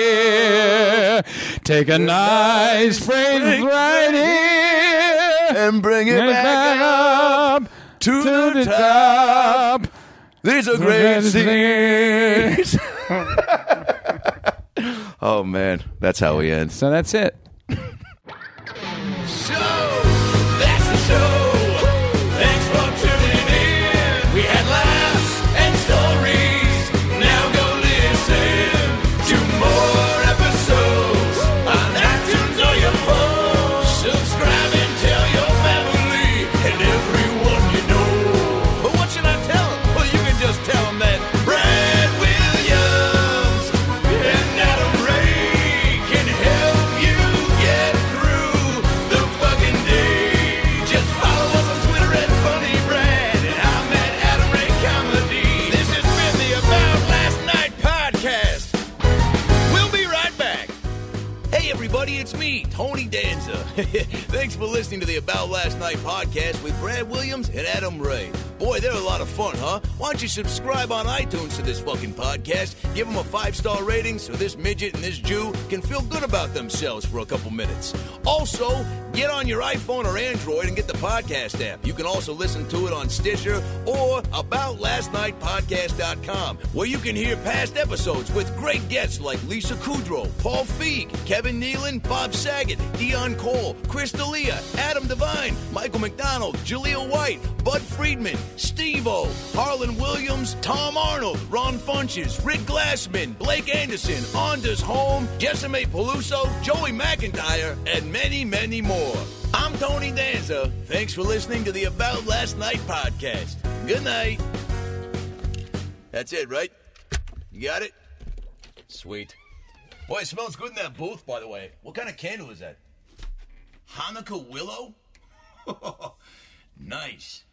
here. Take a nice break right here. And bring it And back up to the top. These are great scenes. Oh, man. That's how we end. So that's it. So, that's the show. Thanks for tuning in. We had laughs and stories. Now go listen to more episodes on iTunes or your phone. Subscribe and tell your family and everyone you know. But what should I tell them? Well, you can just tell them that Brad Williams and Adam Ray can help you get through the fucking day. Just follow us on Twitter at Funny Brad, and I'm at Adam Ray Comedy. This has been the About Last Night podcast. We'll be right back. Hey everybody, it's me, Tony Danza. Thanks for listening to the About Last Night podcast with Brad Williams and Adam Ray. Boy, they're a lot of fun, huh? Why don't you subscribe on iTunes to this fucking podcast? Give them a 5-star rating so this midget and this Jew can feel good about themselves for a couple minutes. Also, get on your iPhone or Android and get the podcast app. You can also listen to it on Stitcher or AboutLastNightPodcast.com, where you can hear past episodes with great guests like Lisa Kudrow, Paul Feig, Kevin Nealon, Bob Saget, Dion Cole, Chris D'Elia, Adam Devine, Michael McDonald, Jaleel White, Bud Friedman, Steve-O, Harlan Williams, Tom Arnold, Ron Funches, Rick Glassman, Blake Anderson, Anders Holm, Jessime Peluso, Joey McIntyre, and many, many more. I'm Tony Danza. Thanks for listening to the About Last Night podcast. Good night. That's it, right? You got it? Sweet. Boy, it smells good in that booth, by the way. What kind of candle is that? Hanukkah willow? Nice.